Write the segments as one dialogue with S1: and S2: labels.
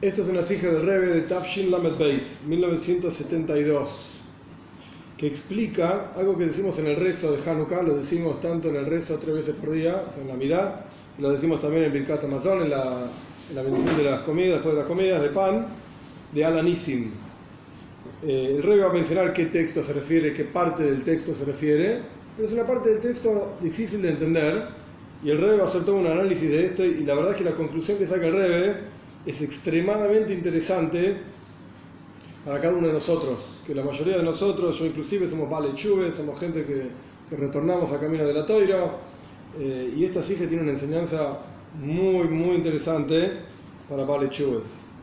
S1: Esto es una sija del Rebbe de Tafshin Lamed Beis, 1972, que explica algo que decimos en el rezo de Hanukkah, lo decimos tanto en el rezo 3 veces por día, o sea, en la Midá, y lo decimos también en Birkat Hamazon, en la bendición de las comidas, después de las comidas de pan, de Al-Anissim. El Rebbe va a mencionar qué texto se refiere, qué parte del texto se refiere, pero es una parte del texto difícil de entender, y el Rebbe va a hacer todo un análisis de esto, y la verdad es que la conclusión que saca el Rebbe es extremadamente interesante para cada uno de nosotros, que la mayoría de nosotros, yo inclusive, somos Baalei Teshuva, somos gente que retornamos al camino de la Toira, y esta sija tiene una enseñanza muy, muy interesante para Baalei Teshuva.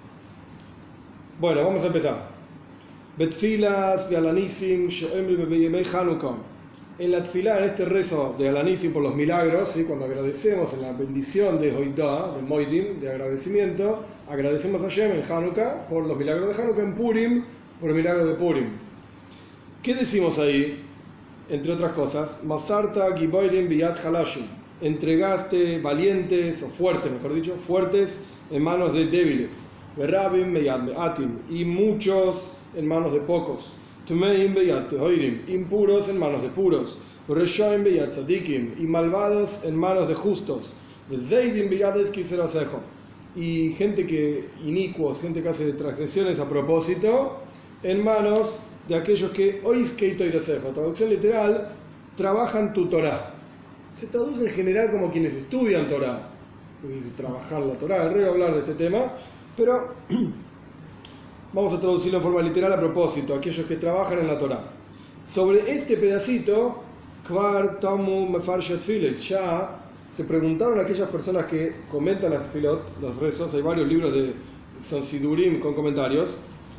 S1: Bueno, vamos a empezar. Betfilas Al-Anissim she'omrim beyemei Hanukkah. En la tefilá, en este rezo de Al-Anissim por los milagros, ¿sí? Cuando agradecemos en la bendición de Hoidá, de Moedim, de agradecimiento, agradecemos a Hashem en Hanukkah por los milagros de Hanukkah, en Purim por el milagro de Purim. ¿Qué decimos ahí? Entre otras cosas, Masarta Giboirim Biyad Halashim. Entregaste valientes, o fuertes, mejor dicho, fuertes en manos de débiles. Berabim Beyad Me'atim. Y muchos en manos de pocos. Tumeim Beyad Tehoirim. Impuros en manos de puros. Reshoim Beyad Tzadikim. Y malvados en manos de justos. Zeidim Beyad Eskiserasejo. Y gente que inicuos, gente que hace transgresiones a propósito, en manos de aquellos que oiskei toirasejo, traducción literal, trabajan tu Torah. Se traduce en general como quienes estudian Torah, porque dice trabajar la Torah. El rey va a hablar de este tema, pero vamos a traducirlo en forma literal a propósito, aquellos que trabajan en la Torah. Sobre este pedacito, Kvar Tamu Mefarshet Files, ya se preguntaron aquellas personas que comentan las tefilot, los rezos, hay varios libros de son sidurim con comentarios,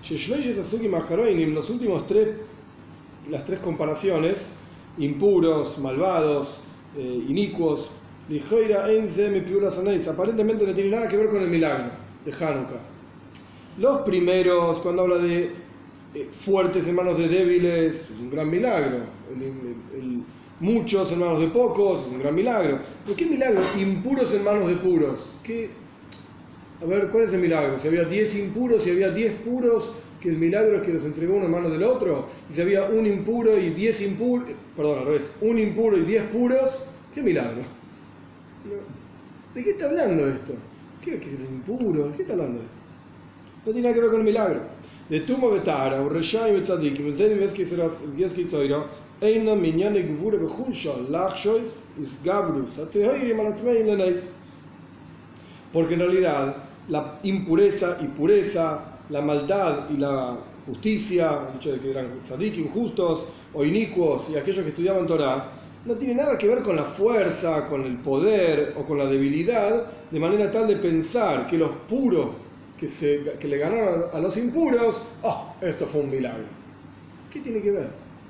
S1: los últimos las tres comparaciones, impuros, malvados, inicuos, aparentemente no tiene nada que ver con el milagro de Hanukkah. Los primeros, cuando habla de fuertes en manos de débiles, es un gran milagro. Muchos en manos de pocos, es un gran milagro. ¿Pero qué milagro? Impuros en manos de puros. A ver, ¿cuál es el milagro? Si había 10 impuros, si había 10 puros, que el milagro es que los entregó uno en manos del otro. Y si había un impuro y 10 impuros, perdón, al revés, un impuro y 10 puros, ¿qué milagro? ¿De qué está hablando esto? ¿Qué es el impuro? ¿De qué está hablando esto? No tiene nada que ver con el milagro. De Tumo Betara, Urreshaim Betzadikim, Zedim Veski Toira, Eina Minyane Gvure Bechulsha, Lachshoif, Isgabrus, Atehoirim Alatmeim Leneis. Porque en realidad la impureza y pureza, la maldad y la justicia, el hecho de que eran tzadikim, justos o inicuos y aquellos que estudiaban Torah, no tiene nada que ver con la fuerza, con el poder o con la debilidad, de manera tal de pensar que los puros que le ganaron a los impuros, esto fue un milagro. ¿Qué tiene que ver?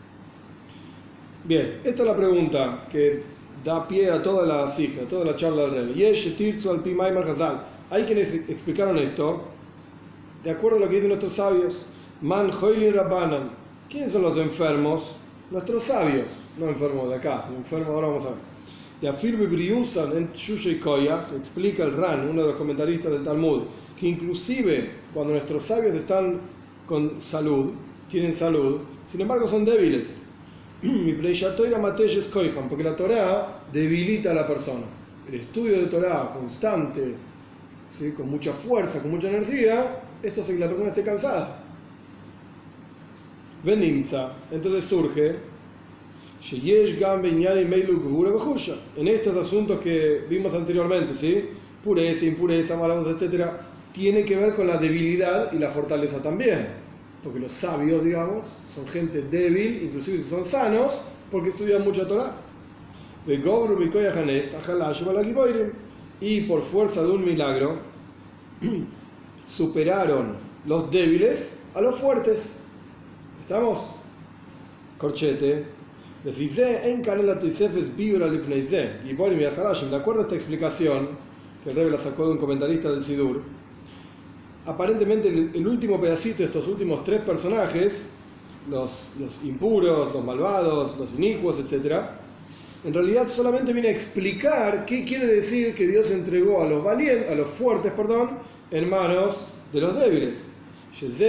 S1: Bien, esta es la pregunta que da pie a toda la sija, toda la charla del Rebbe. Hay quienes explicaron esto de acuerdo a lo que dicen nuestros sabios. Man Hoilin Rabbanan. ¿Quiénes son los enfermos? Nuestros sabios, no enfermos de acá, sino enfermos de ahora vamos a ver. De Afirbi Briusan en Shushei Koyach, explica el Ran, uno de los comentaristas del Talmud, que inclusive cuando nuestros sabios están con salud, tienen salud, sin embargo son débiles. Porque la Torah debilita a la persona. El estudio de Torah constante, ¿sí? Con mucha fuerza, con mucha energía, esto hace que la persona esté cansada. Venimza, entonces surge en estos asuntos que vimos anteriormente, ¿sí? Pureza, impureza, malvados, etc., tiene que ver con la debilidad y la fortaleza también. Porque los sabios, digamos, son gente débil, inclusive si son sanos, porque estudian mucha Torah. Y por fuerza de un milagro, superaron los débiles a los fuertes. ¿Estamos? Corchete. De acuerdo a esta explicación, que el Rebbe la sacó de un comentarista del Sidur, aparentemente el último pedacito de estos últimos tres personajes, los impuros, los malvados, los inicuos, etc., en realidad solamente viene a explicar qué quiere decir que Dios entregó a los fuertes, en manos de los débiles. El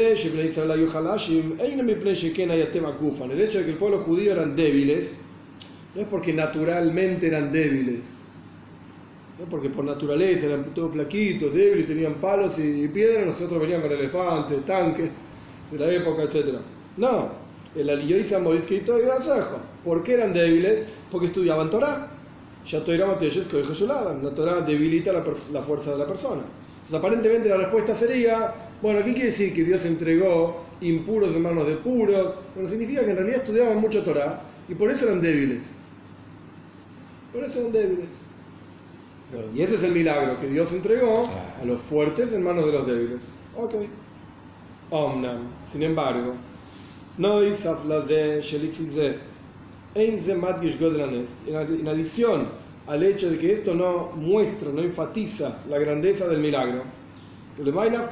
S1: hecho de que el pueblo judío eran débiles no es porque naturalmente eran débiles, no porque por naturaleza eran todos flaquitos, débiles, tenían palos y piedras, nosotros veníamos con elefantes, tanques de la época, etc. No, el Aliyoisa Modisquito y Brazajo. ¿Por qué eran débiles? Porque estudiaban Torah. La Torah debilita la fuerza de la persona. Entonces, aparentemente la respuesta sería, bueno, ¿qué quiere decir que Dios entregó impuros en manos de puros? Bueno, significa que en realidad estudiaban mucho Torah y por eso eran débiles. Por eso eran débiles. Y ese es el milagro, que Dios entregó a los fuertes en manos de los débiles. Ok. Omnam. Sin embargo, en adición al hecho de que esto no muestra, no enfatiza la grandeza del milagro, o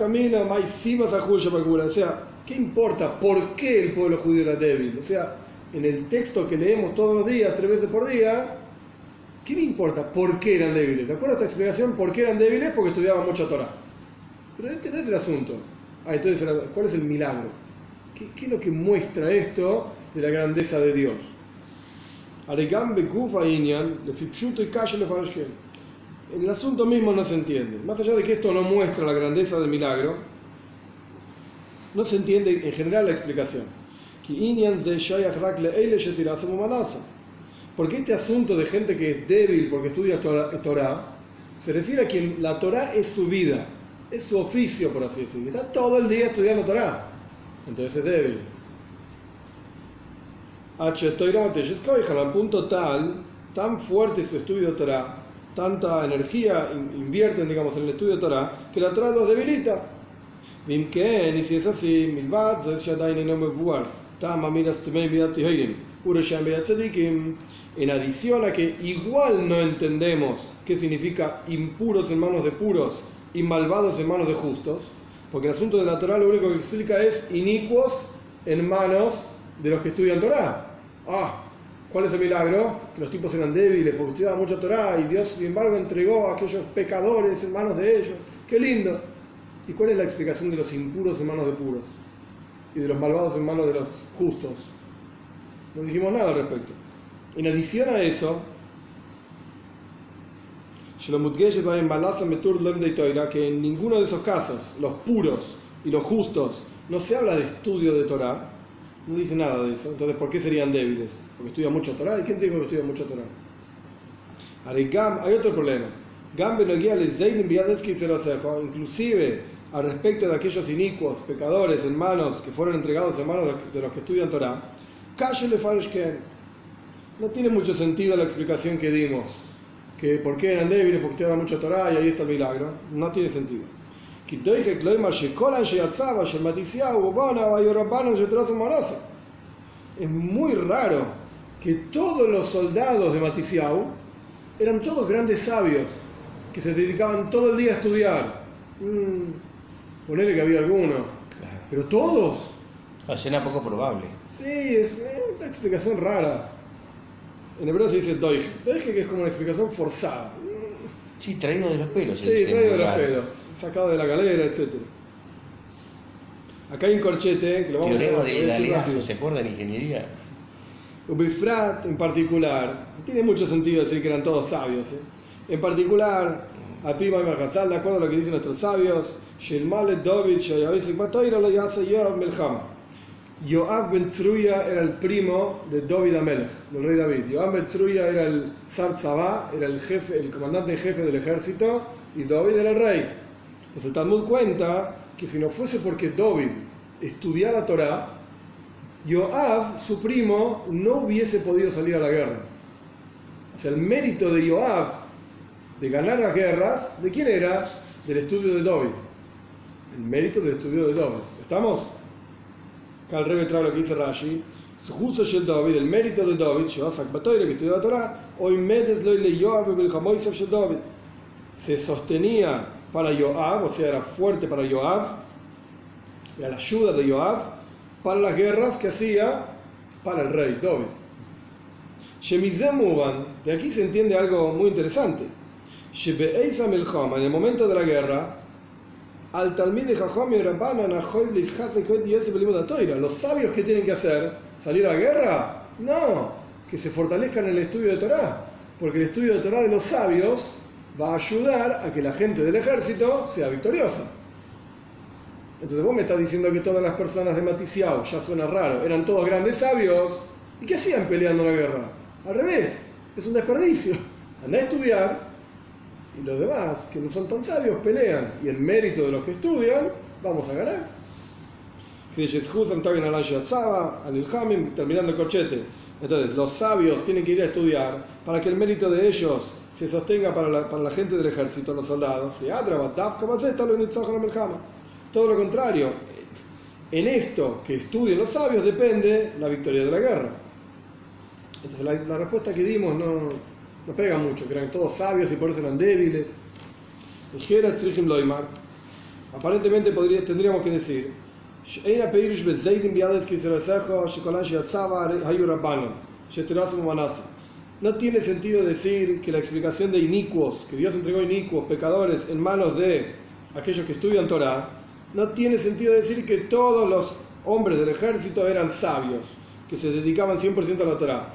S1: sea, ¿qué importa por qué el pueblo judío era débil? O sea, en el texto que leemos todos los días, 3 veces por día, ¿qué me importa por qué eran débiles? ¿De acuerdo a esta explicación? ¿Por qué eran débiles? Porque estudiaban mucho Torah. Pero este no es el asunto. Entonces, ¿cuál es el milagro? ¿Qué es lo que muestra esto de la grandeza de Dios? En el asunto mismo no se entiende. Más allá de que esto no muestra la grandeza del milagro, no se entiende en general la explicación. Porque este asunto de gente que es débil porque estudia Torah se refiere a quien la Torah es su vida, es su oficio, por así decirlo. Está todo el día estudiando Torah, entonces es débil. Al punto tan fuerte su estudio de Torah, tanta energía invierten, digamos, en el estudio de Torah, que la Torah los debilita. Y si es así, en adición a que igual no entendemos qué significa impuros en manos de puros y malvados en manos de justos, porque el asunto de la Torah lo único que explica es inicuos en manos de los que estudian Torah. ¿Cuál es el milagro? Que los tipos eran débiles porque estudiaban mucho Torah y Dios, sin embargo, entregó a aquellos pecadores en manos de ellos. ¡Qué lindo! ¿Y cuál es la explicación de los impuros en manos de puros y de los malvados en manos de los justos? No dijimos nada al respecto. En adición a eso, que en ninguno de esos casos, los puros y los justos, no se habla de estudio de Torah, no dice nada de eso. Entonces, ¿por qué serían débiles? Porque estudian mucho Torah. ¿Y quién dijo que estudia mucho Torah? Hay otro problema. Inclusive al respecto de aquellos inicuos, pecadores en manos, que fueron entregados en manos de los que estudian Torah, no tiene mucho sentido la explicación que dimos, que por qué eran débiles, porque estudiaban mucho Torah y ahí está el milagro. No tiene sentido. Es muy raro que todos los soldados de Matisiau eran todos grandes sabios que se dedicaban todo el día a estudiar. Ponele que había alguno, claro. Pero todos.
S2: Suena poco probable.
S1: Sí, es una explicación rara. En hebreo se dice doige. Doige, que es como una explicación forzada.
S2: Sí, traído de los pelos.
S1: Sí, traído de los pelos, sacado de la galera, etc. Acá hay un corchete que lo vamos a ver.
S2: Teorema del alegazo, ¿se acuerdan de ingeniería?
S1: Ubifrat en particular, tiene mucho sentido decir que eran todos sabios. En particular, al Pima y Marjazal, de acuerdo a lo que dicen nuestros sabios, Yoav ben Tzuya era el primo de David Amelech, del rey David. Yoav ben Tzuya era el Zar Tzavá, era el jefe, el comandante en jefe del ejército, y David era el rey. Entonces el Talmud cuenta que si no fuese porque David estudiaba Torah, Yoav, su primo, no hubiese podido salir a la guerra. O sea, el mérito de Yoav de ganar las guerras, ¿de quién era? Del estudio de David. El mérito del estudio de David. ¿Estamos? Acá el Rebbe trae lo que dice Rashi. Justo el David, el mérito de David, que estudió la Torah, hoy medes lo le Yoav David. Se sostenía para Yoav, o sea, era fuerte para Yoav, era la ayuda de Yoav para las guerras que hacía para el rey David. De aquí se entiende algo muy interesante. En el momento de la guerra, los sabios, ¿qué tienen que hacer? ¿Salir a la guerra? No, que se fortalezcan en el estudio de Torá, porque el estudio de Torá de los sabios va a ayudar a que la gente del ejército sea victoriosa. Entonces vos me estás diciendo que todas las personas de Matisiao, ya suena raro, eran todos grandes sabios. ¿Y qué hacían peleando la guerra? Al revés, es un desperdicio. Andá a estudiar y los demás, que no son tan sabios, pelean. Y en mérito de los que estudian, vamos a ganar. Terminando el corchete. Entonces, los sabios tienen que ir a estudiar para que el mérito de ellos se sostenga para la gente del ejército, los soldados. Todo lo contrario, en esto que estudien los sabios depende la victoria de la guerra. Entonces la respuesta que dimos no pega mucho, que eran todos sabios y por eso eran débiles. Aparentemente tendríamos que decir, no tiene sentido decir que la explicación de inicuos, que Dios entregó inicuos, pecadores, en manos de aquellos que estudian Torah. No tiene sentido decir que todos los hombres del ejército eran sabios, que se dedicaban 100% a la Torá.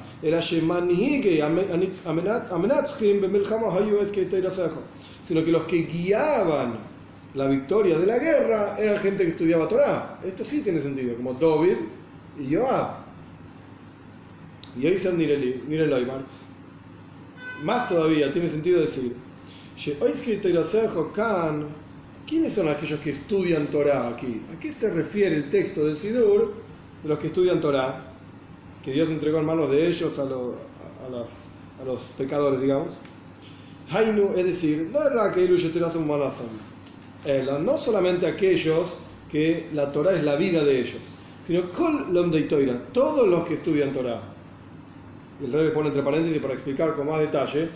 S1: Sino que los que guiaban la victoria de la guerra eran gente que estudiaba Torá. Esto sí tiene sentido, como David y Joab. Y hoy más todavía tiene sentido decir, ¿quiénes son aquellos que estudian Torá aquí? ¿A qué se refiere el texto del Sidur de los que estudian Torá? Que Dios entregó en manos de ellos a los pecadores, digamos. Hainu, es decir, no solamente aquellos que la Torá es la vida de ellos, sino todos los que estudian Torá. Y el rey pone entre paréntesis para explicar con más detalle,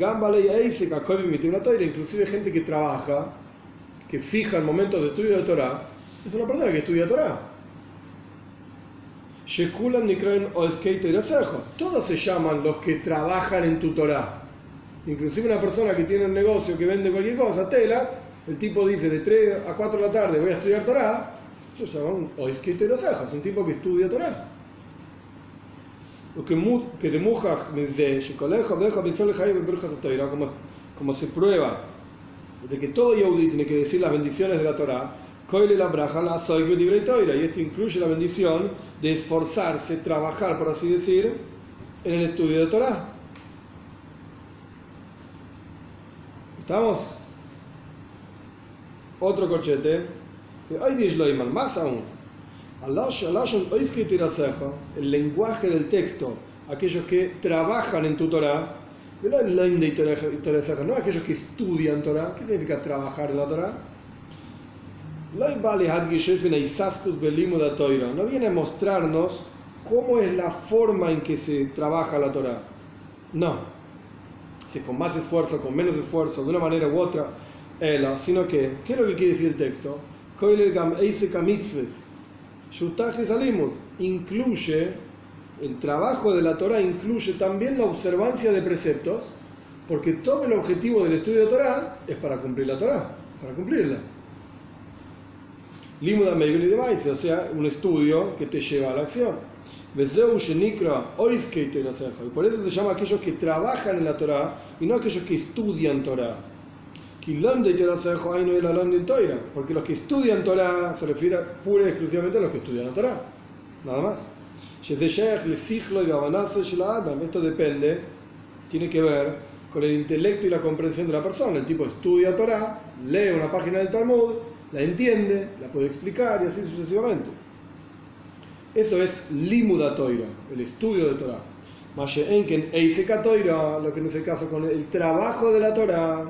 S1: inclusive gente que trabaja, que fija en momentos de estudio de Torá, es una persona que estudia Torá. Todos se llaman los que trabajan en tu Torá. Inclusive una persona que tiene un negocio que vende cualquier cosa, telas, el tipo dice de 3 a 4 de la tarde voy a estudiar Torá, se llama un es un tipo que estudia Torá. Como se prueba de que todo Yehudí tiene que decir las bendiciones de la Torá, y esto incluye la bendición de esforzarse, trabajar, por así decir, en el estudio de Torá. ¿Estamos? Otro corchete. Más aún. El lenguaje del texto, aquellos que trabajan en tu Torá, no aquellos que estudian Torá. ¿Qué significa trabajar en la Torá? No viene a mostrarnos cómo es la forma en que se trabaja la Torá. No. Si con más esfuerzo, con menos esfuerzo, de una manera u otra, sino que, ¿qué es lo que quiere decir el texto? Incluye, el trabajo de la Torá incluye también la observancia de preceptos, porque todo el objetivo del estudio de Torá es para cumplir la Torá, para cumplirla. Limuda Meigli de Maise, o sea, un estudio que te lleva a la acción. Y por eso se llama aquellos que trabajan en la Torá y no aquellos que estudian Torá. Porque los que estudian Torá se refiere pura y exclusivamente a los que estudian la Torá. Nada más. Esto depende, tiene que ver con el intelecto y la comprensión de la persona. El tipo estudia Torá, lee una página del Talmud, la entiende, la puede explicar y así sucesivamente. Eso es limuda Toira, el estudio de Torá. Lo que no es el caso con el trabajo de la Torá,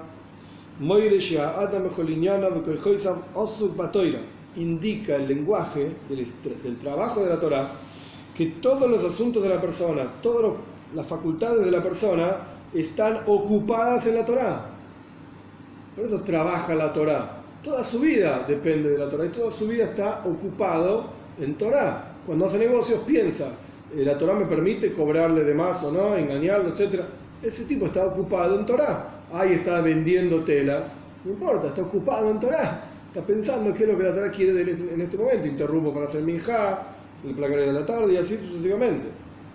S1: indica el lenguaje del trabajo de la Torá, que todos los asuntos de la persona, todas las facultades de la persona están ocupadas en la Torá. Por eso trabaja la Torá. Toda su vida depende de la Torá y toda su vida está ocupado en Torá. Cuando hace negocios piensa la Torá me permite cobrarle de más o no, engañarlo, etc. Ese tipo está ocupado en Torá. Ahí está vendiendo telas. No importa, está ocupado en Torá. Está pensando qué es lo que la Torá quiere de él en este momento. Interrumpo para hacer minjá, el placario de la tarde y así sucesivamente.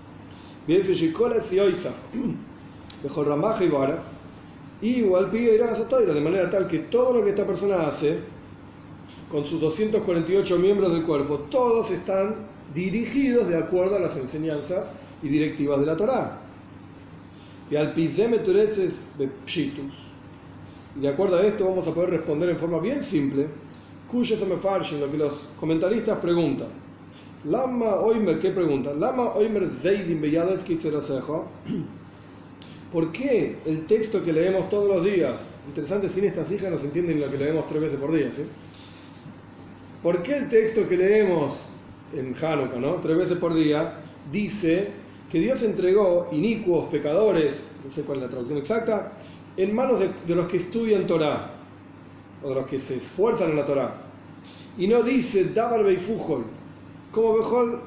S1: Y igual pide de manera tal que todo lo que esta persona hace, con sus 248 miembros del cuerpo, todos están dirigidos de acuerdo a las enseñanzas y directivas de la Torá. Y al pizeme turetzes de pshitus. Y de acuerdo a esto vamos a poder responder en forma bien simple, cuyo se me farshin, lo que los comentaristas preguntan. Lama oimer, ¿qué preguntan? Lama oimer zeidim beyades kitzerasejo. ¿Por qué el texto que leemos todos los días, interesante, sin estas hijas no se entiende ni lo que leemos 3 veces por día, ¿sí? ¿Por qué el texto que leemos en Hanukkah, ¿no? 3 veces por día, dice que Dios entregó inicuos, pecadores, no sé cuál es la traducción exacta, en manos de los que estudian Torah, o de los que se esfuerzan en la Torah? Y no dice Dabar Beifujoy, como Bejol,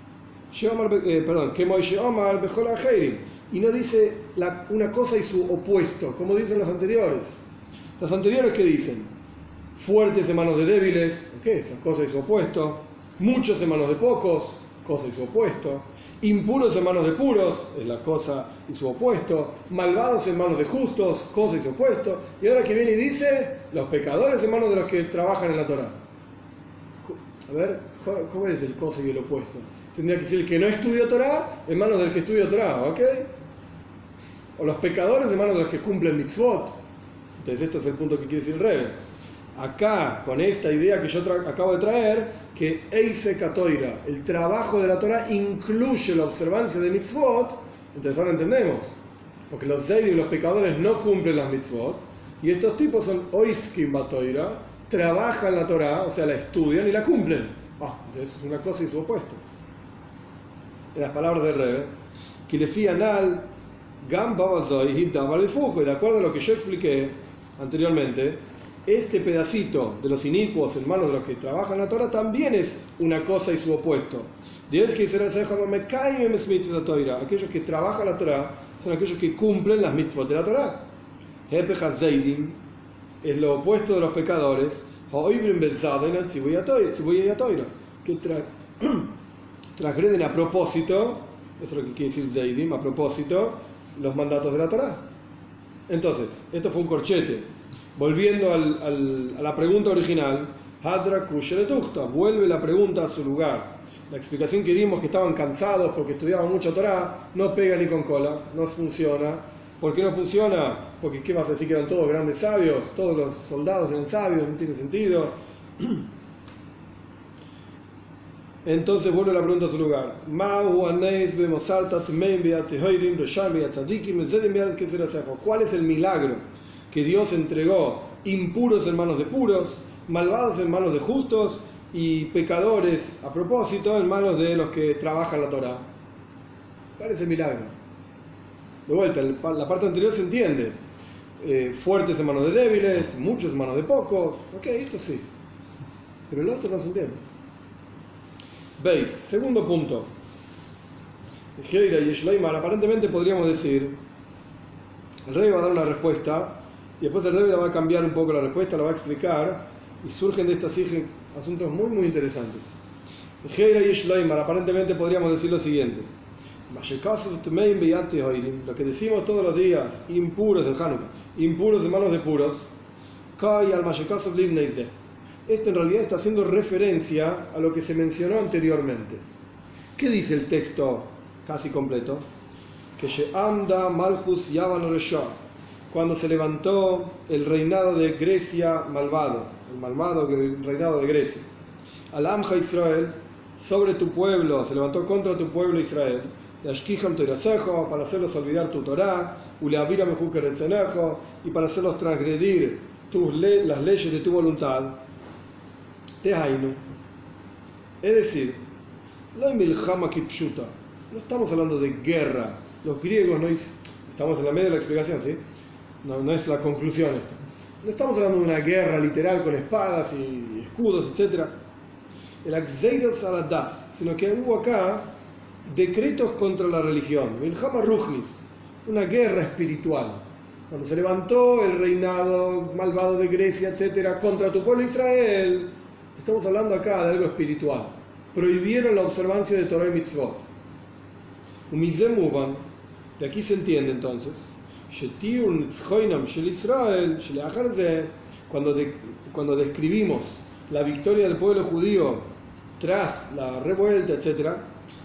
S1: que Moishe Omar Bejol Ajeirim, y no dice una cosa y su opuesto, como dicen los anteriores. Los anteriores, ¿qué dicen? Fuertes en manos de débiles, ¿qué es? Cosa y su opuesto. Muchos en manos de pocos, cosa y su opuesto. Impuros en manos de puros, es la cosa y su opuesto. Malvados en manos de justos, cosa y su opuesto. Y ahora que viene y dice, los pecadores en manos de los que trabajan en la Torá. A ver, ¿cómo es el cosa y el opuesto? Tendría que ser el que no estudia Torá en manos del que estudia Torá, ¿ok? O los pecadores en manos de los que cumplen mitzvot. Entonces esto es el punto que quiere decir el Rebbe. Acá, con esta idea que yo acabo de traer, que Eise Katoira, el trabajo de la Torá incluye la observancia de mitzvot, entonces ahora entendemos. Porque los zeidim, los pecadores, no cumplen las mitzvot, y estos tipos son Oiskim Batoira, trabajan la Torá, o sea, la estudian y la cumplen. Entonces es una cosa y su opuesto. En las palabras del Rebbe, que le fían al Gam Babazoi Hidabar el Fujo, y de acuerdo a lo que yo expliqué anteriormente, este pedacito de los inicuos en manos de los que trabajan la Torah también es una cosa y su opuesto. Aquellos que trabajan la Torah son aquellos que cumplen las mitzvot de la Torah. Es lo opuesto de los pecadores, que transgreden a propósito, eso es lo que quiere decir Zeidim, a propósito, los mandatos de la Torah. Entonces, esto fue un corchete. Volviendo a la pregunta original, Hadra Kusheretuchta, vuelve la pregunta a su lugar. La explicación que dimos, que estaban cansados porque estudiaban mucho Torah, no pega ni con cola, no funciona. ¿Por qué no funciona? Porque ¿qué vas a decir? Que eran todos grandes sabios, todos los soldados eran sabios, no tiene sentido. Entonces vuelve la pregunta a su lugar. ¿Cuál es el milagro que Dios entregó impuros en manos de puros, malvados en manos de justos y pecadores, a propósito, en manos de los que trabajan la Torá? ¿Cuál es el milagro? De vuelta, la parte anterior se entiende. Fuertes en manos de débiles, muchos en manos de pocos. Ok, esto sí. Pero el otro no se entiende. ¿Veis? Segundo punto. Heira y Shleimar, aparentemente podríamos decir, el rey va a dar una respuesta y después el rey la va a cambiar un poco la respuesta, la va a explicar y surgen de estas asuntos muy muy interesantes. Heira y Shleimar, aparentemente podríamos decir lo siguiente: lo que decimos todos los días, impuros del Hanukkah, impuros en manos de puros, esto en realidad está haciendo referencia a lo que se mencionó anteriormente. ¿Qué dice el texto casi completo? Que She'amda Malchus Yavan Resha, cuando se levantó el reinado de Grecia malvado, el malvado reinado de Grecia, al Amja Israel, sobre tu pueblo, se levantó contra tu pueblo Israel, para hacerlos olvidar tu Torah, y para hacerlos transgredir las leyes de tu voluntad. Es decir, no estamos hablando de guerra. Los griegos no estamos en la media de la explicación, ¿sí? No es la conclusión esto. No estamos hablando de una guerra literal con espadas y escudos, etc. El Axeiros Aladas, sino que hubo acá decretos contra la religión, Milhama Ruchnis, una guerra espiritual. Cuando se levantó el reinado malvado de Grecia, etcétera, contra tu pueblo Israel, estamos hablando acá de algo espiritual. Prohibieron la observancia de Torah y Mitzvot. De aquí se entiende entonces, cuando describimos la victoria del pueblo judío tras la revuelta, etc.,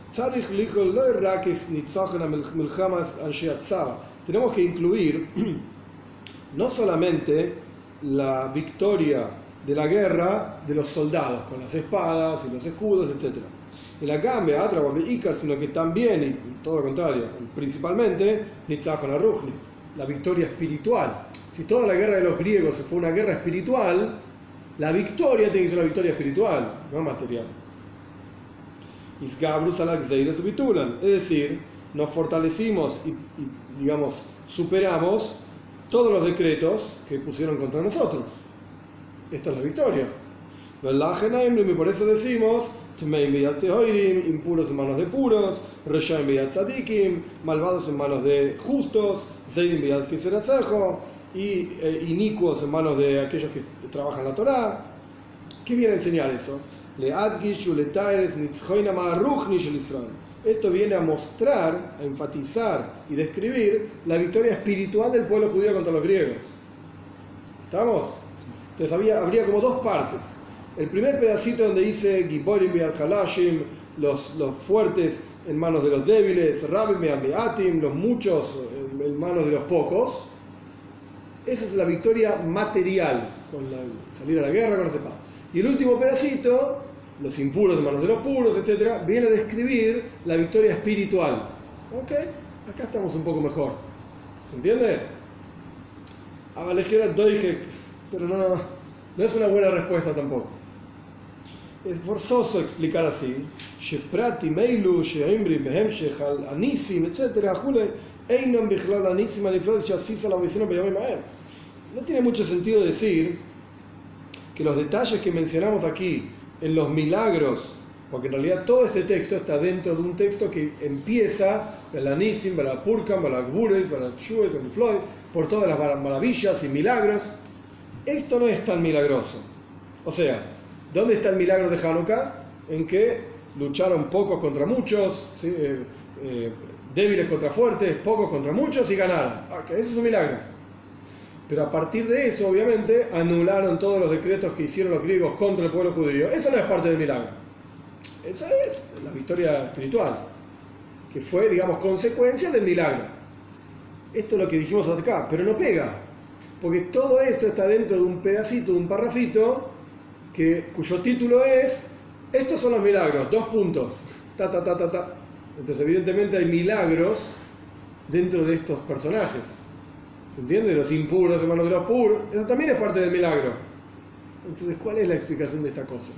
S1: tenemos que incluir no solamente la victoria de la guerra de los soldados con las espadas y los escudos, etc., el Agambe, Atrabam, Icar, sino que también, y todo lo contrario, principalmente, Nitzachon Aruchni, la victoria espiritual. Si toda la guerra de los griegos fue una guerra espiritual, la victoria tiene que ser una victoria espiritual, no material. Isgabrus alak zeiras bitulan, es decir, nos fortalecimos y, digamos, superamos todos los decretos que pusieron contra nosotros. Esta es la victoria. Y por eso decimos, impuros en manos de puros, reshaim beyad tzadikim, malvados en manos de justos, zeidim beyad kiserasejo, y inicuos en manos de aquellos que trabajan la Torá. ¿Qué viene a enseñar eso? Esto viene a mostrar, a enfatizar y describir la victoria espiritual del pueblo judío contra los griegos. ¿Estamos? Entonces habría como dos partes. El primer pedacito donde dice Giborim biad halashim, los fuertes en manos de los débiles, Rabim biad meatim, los muchos en manos de los pocos. Esa es la victoria material, con salir a la guerra con los espadas. Y el último pedacito, los impuros en manos de los puros, etc., viene a describir la victoria espiritual. ¿Ok? Acá estamos un poco mejor. ¿Se entiende? Avalejera doijek, pero no es una buena respuesta tampoco. Es forzoso explicar así. Sheprati meilu, sheimbri behemshech al anisim, etc. Einam bichlal anisim aniflod shasisa la omisión beyamim aem. No tiene mucho sentido decir que los detalles que mencionamos aquí en los milagros, porque en realidad todo este texto está dentro de un texto que empieza Belanisim, Belapurkam, Belagures, Belachues, Beliflois, por todas las maravillas y milagros. Esto no es tan milagroso. O sea, ¿dónde está el milagro de Hanukkah? En que lucharon pocos contra muchos, ¿sí? Débiles contra fuertes, pocos contra muchos y ganaron. Okay, eso es un milagro. Pero a partir de eso, obviamente, anularon todos los decretos que hicieron los griegos contra el pueblo judío. Eso no es parte del milagro. Eso es la victoria espiritual, que fue, digamos, consecuencia del milagro. Esto es lo que dijimos acá, pero no pega. Porque todo esto está dentro de un pedacito, de un parrafito, cuyo título es, estos son los milagros, 2 puntos. Entonces, evidentemente, hay milagros dentro de estos personajes. ¿Se entiende? Los impuros en manos de los puros. Eso también es parte del milagro. Entonces, ¿cuál es la explicación de esta cosa?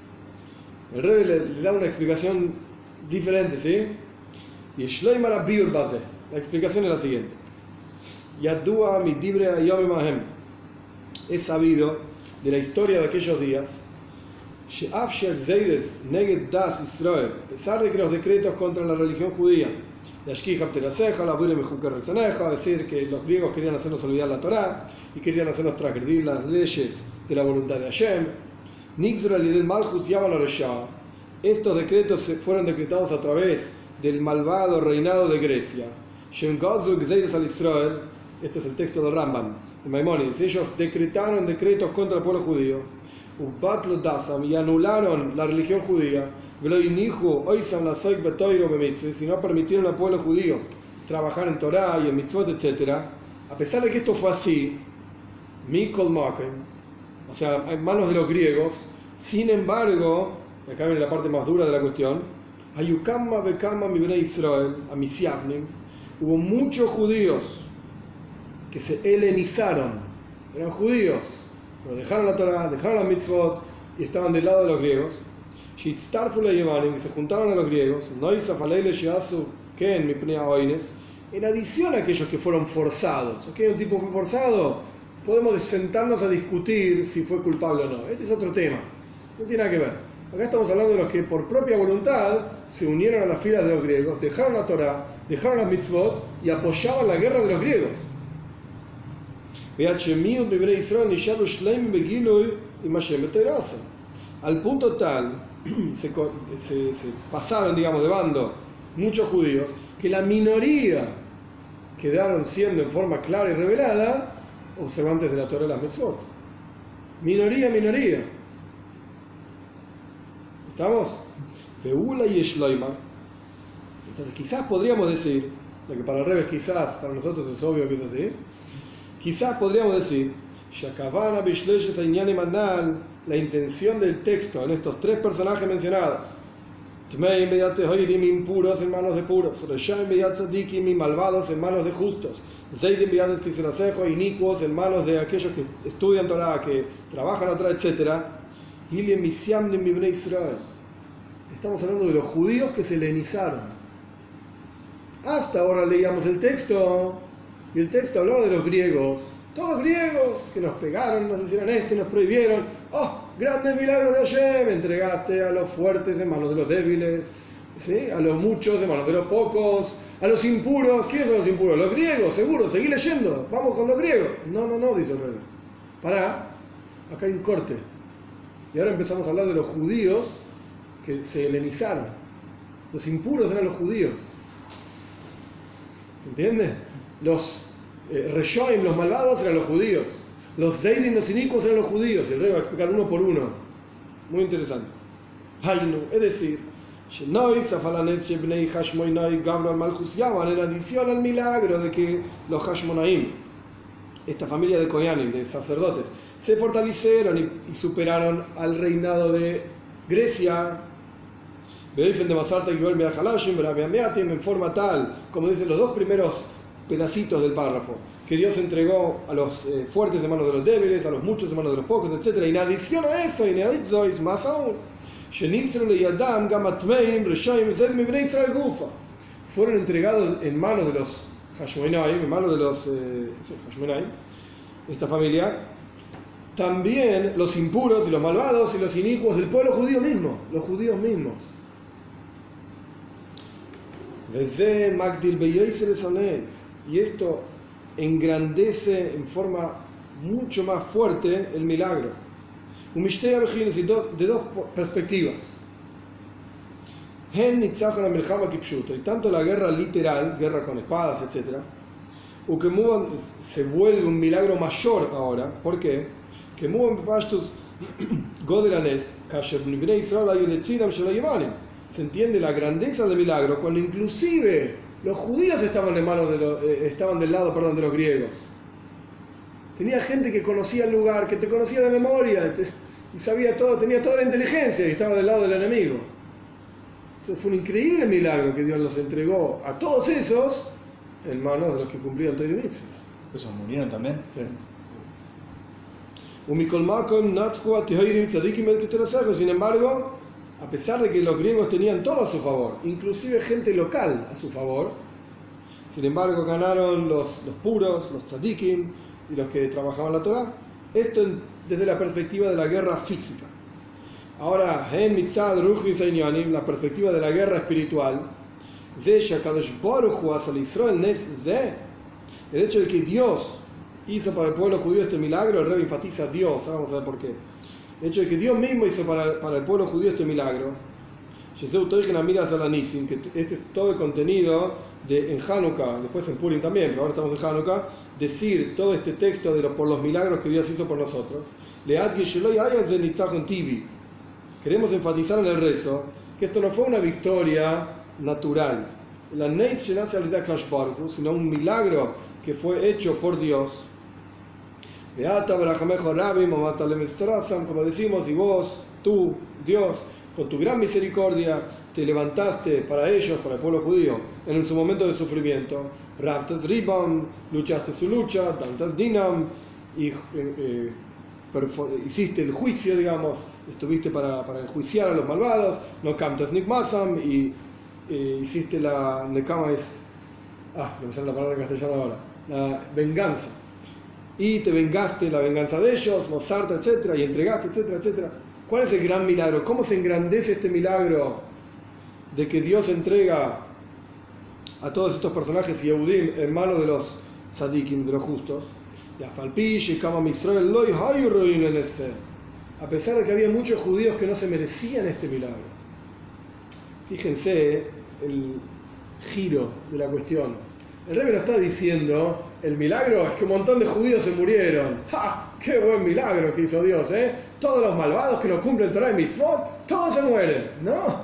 S1: El Rebbe le da una explicación diferente, ¿sí? Y Shloimar Abiur Base. La explicación es la siguiente. Yadua mitibre ayom mahem. Es sabido de la historia de aquellos días. She'afshel zeides neged das Israel. A pesar de que los decretos contra la religión judía, decir que los griegos querían hacernos olvidar la Torá y querían hacernos transgredir las leyes de la voluntad de Hashem. Estos decretos fueron decretados a través del malvado reinado de Grecia. Este es el texto del Rambam, de Maimónides. Ellos decretaron decretos contra el pueblo judío y anularon la religión judía. Si no permitieron al pueblo judío trabajar en Torah y en mitzvot, etc. A pesar de que esto fue así, Mikol Makim, o sea, en manos de los griegos, sin embargo, acá viene la parte más dura de la cuestión, Ayukama Bekama Mibnei Israel, Amisiavnim, hubo muchos judíos que se helenizaron, eran judíos, pero dejaron la Torah, dejaron la mitzvot y estaban del lado de los griegos. Y se juntaron a los griegos, en adición a aquellos que fueron forzados. ¿Ok? Un tipo fue forzado, podemos sentarnos a discutir si fue culpable o no. Este es otro tema, no tiene nada que ver. Acá estamos hablando de los que por propia voluntad se unieron a las filas de los griegos, dejaron la Torá, dejaron las mitzvot y apoyaban la guerra de los griegos. Al punto tal se pasaron, digamos, de bando muchos judíos que la minoría quedaron siendo en forma clara y revelada observantes de la Torá y las mitzvot. Minoría. ¿Estamos? Veula y Shloimar. Entonces quizás podríamos decir, lo que para el revés quizás, para nosotros es obvio que es así, quizás podríamos decir, Shakavana Bishleshes Ainyan Manal, la intención del texto en estos tres personajes mencionados, Tmeim Beyat Hoirim, impuros en manos de puros, Reshaim Beyat Tzadikim, malvados en manos de justos, Zeidim Beyat Kisilasejo, inicuos en manos de aquellos que estudian Torah, que trabajan Torah, etc. Hilem Misiam de Mibnei Israel. Estamos hablando de los judíos que se helenizaron. Hasta ahora leíamos el texto, y el texto hablaba de los griegos. Todos griegos que nos pegaron, nos hicieron esto, nos prohibieron. ¡Oh, grandes milagros de Hashem! Entregaste a los fuertes en manos de los débiles, ¿sí? A los muchos en manos de los pocos, a los impuros. ¿Quiénes son los impuros? Los griegos, seguro, seguí leyendo. Vamos con los griegos. No, dice el rey. Pará, acá hay un corte. Y ahora empezamos a hablar de los judíos que se helenizaron. Los impuros eran los judíos. ¿Se entiende? Los Reshoim, los malvados, eran los judíos. Los Zeidim, los inicuos, eran los judíos. Y el rey va a explicar uno por uno. Muy interesante. Hainu, es decir, en adición al milagro de que los Hashmonaim, esta familia de Koyanim, de sacerdotes, se fortalecieron y superaron al reinado de Grecia, en forma tal, como dicen los dos primeros pedacitos del párrafo, que Dios entregó a los fuertes en manos de los débiles, a los muchos en manos de los pocos, etc. Y en adición a eso, más aún, fueron entregados en manos de los Hashmonaim, en manos de los Hashmonaim, esta familia, también los impuros y los malvados y los inicuos del pueblo judío mismo, los judíos mismos. Y esto engrandece en forma mucho más fuerte el milagro. De dos perspectivas. Y tanto la guerra literal, guerra con espadas, etc., se vuelve un milagro mayor ahora. ¿Por qué? Que se entiende la grandeza del milagro cuando inclusive los judíos estaban del lado de los griegos. Tenía gente que conocía el lugar, que te conocía de memoria y sabía todo, tenía toda la inteligencia y estaba del lado del enemigo. Entonces fue un increíble milagro que Dios los entregó a todos esos en manos de los que cumplían Torah y mitzvot.
S3: ¿Esos murieron también?
S1: Sí. Sin embargo, a pesar de que los griegos tenían todo a su favor, inclusive gente local a su favor, sin embargo ganaron los puros, los tzadikim y los que trabajaban la Torah. Esto desde la perspectiva de la guerra física. Ahora, en Mitzad Ruchni Zainyanim, la perspectiva de la guerra espiritual, el hecho de que Dios hizo para el pueblo judío este milagro, el Rebbe enfatiza a Dios, ahora vamos a ver por qué. El hecho de que Dios mismo hizo para el pueblo judío este milagro, que este es todo el contenido en Hanukkah, después en Purim también, pero ahora estamos en Hanukkah, decir todo este texto por los milagros que Dios hizo por nosotros. Queremos enfatizar en el rezo que esto no fue una victoria natural, sino un milagro que fue hecho por Dios. Como decimos, y vos, tú, Dios, con tu gran misericordia, te levantaste para ellos, para el pueblo judío, en su momento de sufrimiento. Raftas Ribam, luchaste su lucha, Dantas Dinam, y hiciste el juicio, digamos, estuviste para enjuiciar a los malvados, no Kamtas Nikmasam, y hiciste la Nekama me sale la palabra en castellano ahora, la venganza. Y te vengaste la venganza de ellos, Mozart, etc., y entregaste, etcétera, etcétera. ¿Cuál es el gran milagro? ¿Cómo se engrandece este milagro de que Dios entrega a todos estos personajes Yehudim en manos de los tzadikim, de los justos? A pesar de que había muchos judíos que no se merecían este milagro. Fíjense el giro de la cuestión. El Rebbe no está diciendo, el milagro es que un montón de judíos se murieron. ¡Ja! ¡Qué buen milagro que hizo Dios! Todos los malvados que no cumplen Torah y Mitzvot, todos se mueren. No.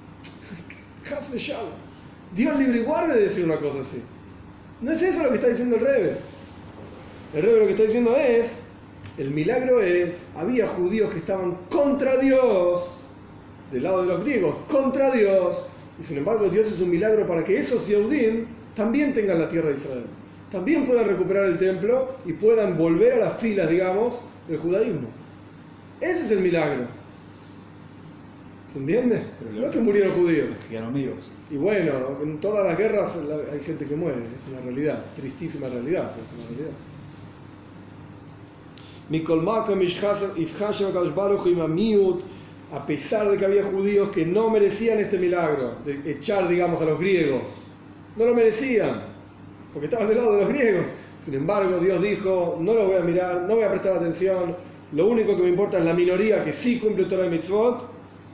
S1: Dios libre y guarde de decir una cosa así. No es eso lo que está diciendo el Rebbe. El Rebbe lo que está diciendo es, el milagro es, había judíos que estaban contra Dios, del lado de los griegos, contra Dios, y sin embargo Dios es un milagro para que esos Yehudim también tengan la tierra de Israel, también puedan recuperar el templo y puedan volver a las filas, digamos, del judaísmo. Ese es el milagro. ¿Se entiende? No es que murieron judíos.
S3: Quedaron vivos.
S1: Y bueno, en todas las guerras hay gente que muere, es una realidad, tristísima realidad, pero es una realidad. A pesar de que había judíos que no merecían este milagro, de echar, digamos, a los griegos, no lo merecían, porque estaban del lado de los griegos. Sin embargo, Dios dijo, no lo voy a mirar, no voy a prestar atención, lo único que me importa es la minoría que sí cumple Torah y Mitzvot,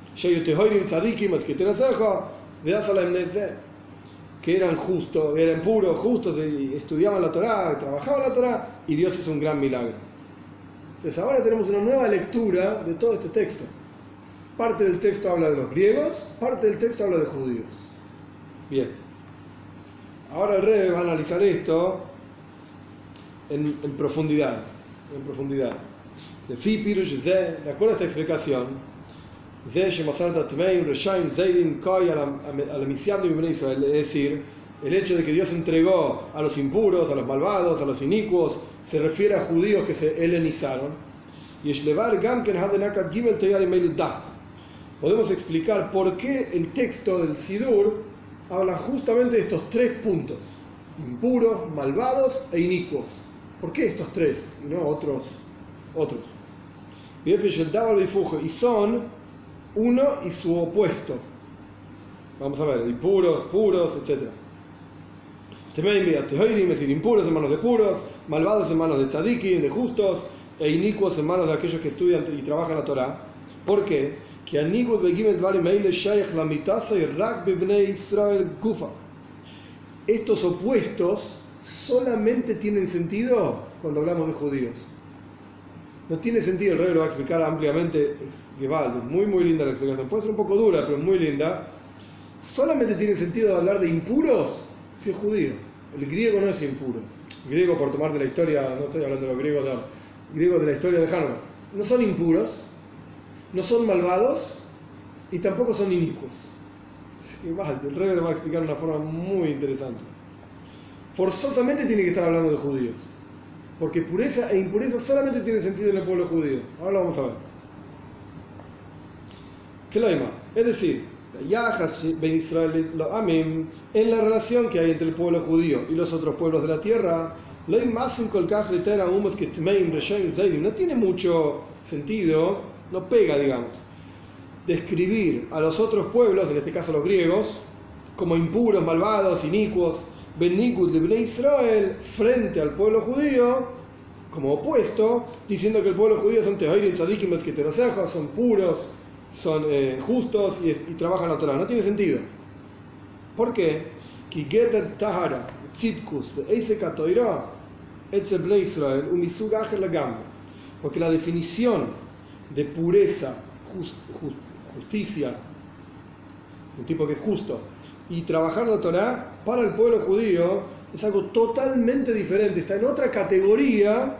S1: que eran justos, eran puros, justos, y estudiaban la Torah, trabajaban la Torah, y Dios hizo un gran milagro. Entonces ahora tenemos una nueva lectura de todo este texto. Parte del texto habla de los griegos, parte del texto habla de judíos. Bien. Ahora el Rebbe va a analizar esto en profundidad. De acuerdo a esta explicación, es decir, el hecho de que Dios entregó a los impuros, a los malvados, a los inicuos, se refiere a judíos que se helenizaron. Podemos explicar por qué el texto del Sidur habla justamente de estos tres puntos: impuros, malvados e inicuos. ¿Por qué estos tres y no otros? Y son uno y su opuesto. Vamos a ver, impuros, puros, etc. Es decir, impuros en manos de puros, malvados en manos de tzadikim, de justos, e inicuos en manos de aquellos que estudian y trabajan la Torah. ¿Por qué? Estos opuestos solamente tienen sentido cuando hablamos de judíos. No tiene sentido, el Rebbe lo va a explicar ampliamente, es Gewalt, muy muy linda la explicación, puede ser un poco dura, pero muy linda. Solamente tiene sentido hablar de impuros si es judío. El griego no es impuro. El griego, por tomar de la historia, no estoy hablando de los griegos de ahora, griegos de la historia de Hanukkah, no son impuros, no son malvados y tampoco son inicuos. Gewalt, el Rebbe lo va a explicar de una forma muy interesante. Forzosamente tiene que estar hablando de judíos, porque pureza e impureza solamente tiene sentido en el pueblo judío. Ahora lo vamos a ver. ¿Qué lo llama? Es decir, en la relación que hay entre el pueblo judío y los otros pueblos de la tierra, no tiene mucho sentido, no pega, digamos, describir a los otros pueblos, en este caso los griegos, como impuros, malvados, inicuos, Benikud de Bnei Israel, frente al pueblo judío, como opuesto, diciendo que el pueblo judío son tehoirim, tzadikim, esqueterosejos, son puros, son justos y trabajan la Torah. No tiene sentido. ¿Por qué? Porque la definición de pureza, justicia, un tipo que es justo, y trabajar la Torah para el pueblo judío es algo totalmente diferente, está en otra categoría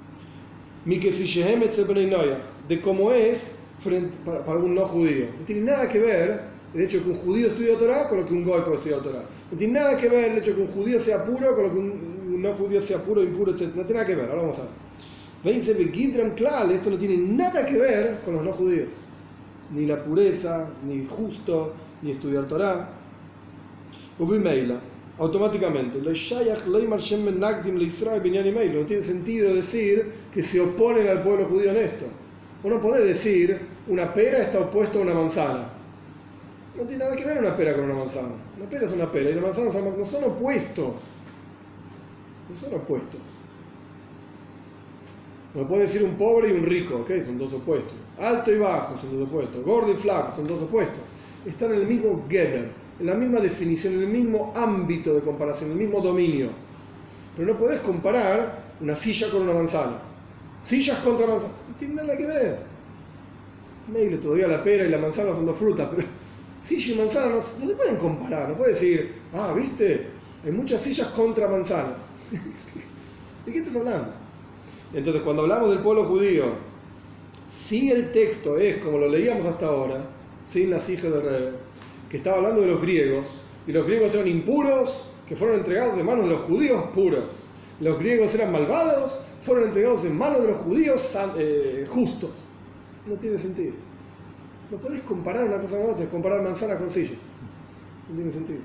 S1: de cómo es para un no judío. No tiene nada que ver el hecho de que un judío estudie Torah con lo que un goy puede estudiar Torah. No tiene nada que ver el hecho de que un judío sea puro con lo que un no judío sea puro, impuro, etc. No tiene nada que ver, ahora vamos a ver. Esto no tiene nada que ver con los no judíos, ni la pureza, ni justo, ni estudiar Torah. Automáticamente, no tiene sentido decir que se oponen al pueblo judío en esto. Uno puede decir, una pera está opuesta a una manzana. No tiene nada que ver una pera con una manzana. Una pera es una pera y una manzana no son opuestos. No son opuestos. Uno puede decir un pobre y un rico, ¿ok? Son dos opuestos. Alto y bajo son dos opuestos. Gordo y flaco son dos opuestos. Están en el mismo gather, en la misma definición, en el mismo ámbito de comparación, en el mismo dominio. Pero no podés comparar una silla con una manzana. Sillas contra manzanas. No tiene nada que ver. Meile, todavía la pera y la manzana son dos frutas, pero silla y manzana no se pueden comparar. No puedes decir, ¿viste? Hay muchas sillas contra manzanas. ¿De qué estás hablando? Entonces, cuando hablamos del pueblo judío, si el texto es como lo leíamos hasta ahora, sin las hijas de Rebbe, que estaba hablando de los griegos, y los griegos eran impuros, que fueron entregados en manos de los judíos puros. Los griegos eran malvados, fueron entregados en manos de los judíos justos. No tiene sentido. No podés comparar una cosa con otra, comparar manzanas con sillas. No tiene sentido.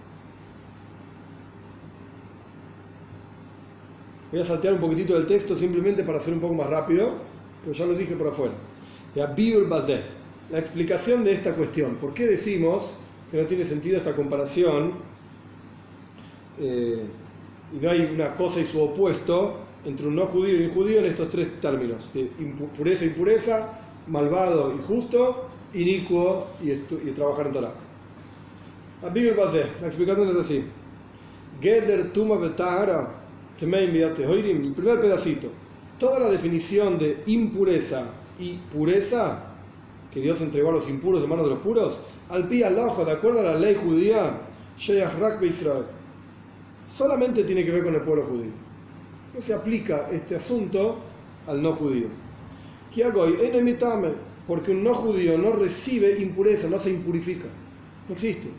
S1: Voy a saltear un poquitito del texto simplemente para hacer un poco más rápido, pero ya lo dije por afuera. La explicación de esta cuestión. ¿Por qué decimos que no tiene sentido esta comparación y no hay una cosa y su opuesto entre un no judío y un judío en estos tres términos? De pureza y impureza, malvado y justo, inicuo y trabajar en Torah. La explicación es así. Geder tuma betahara. El primer pedacito, toda la definición de impureza y pureza que Dios entregó a los impuros de manos de los puros, al pi al ojo, de acuerdo a la ley judía, solamente tiene que ver con el pueblo judío. No se aplica este asunto al no judío. Porque un no judío no recibe impureza, no se impurifica, no existe.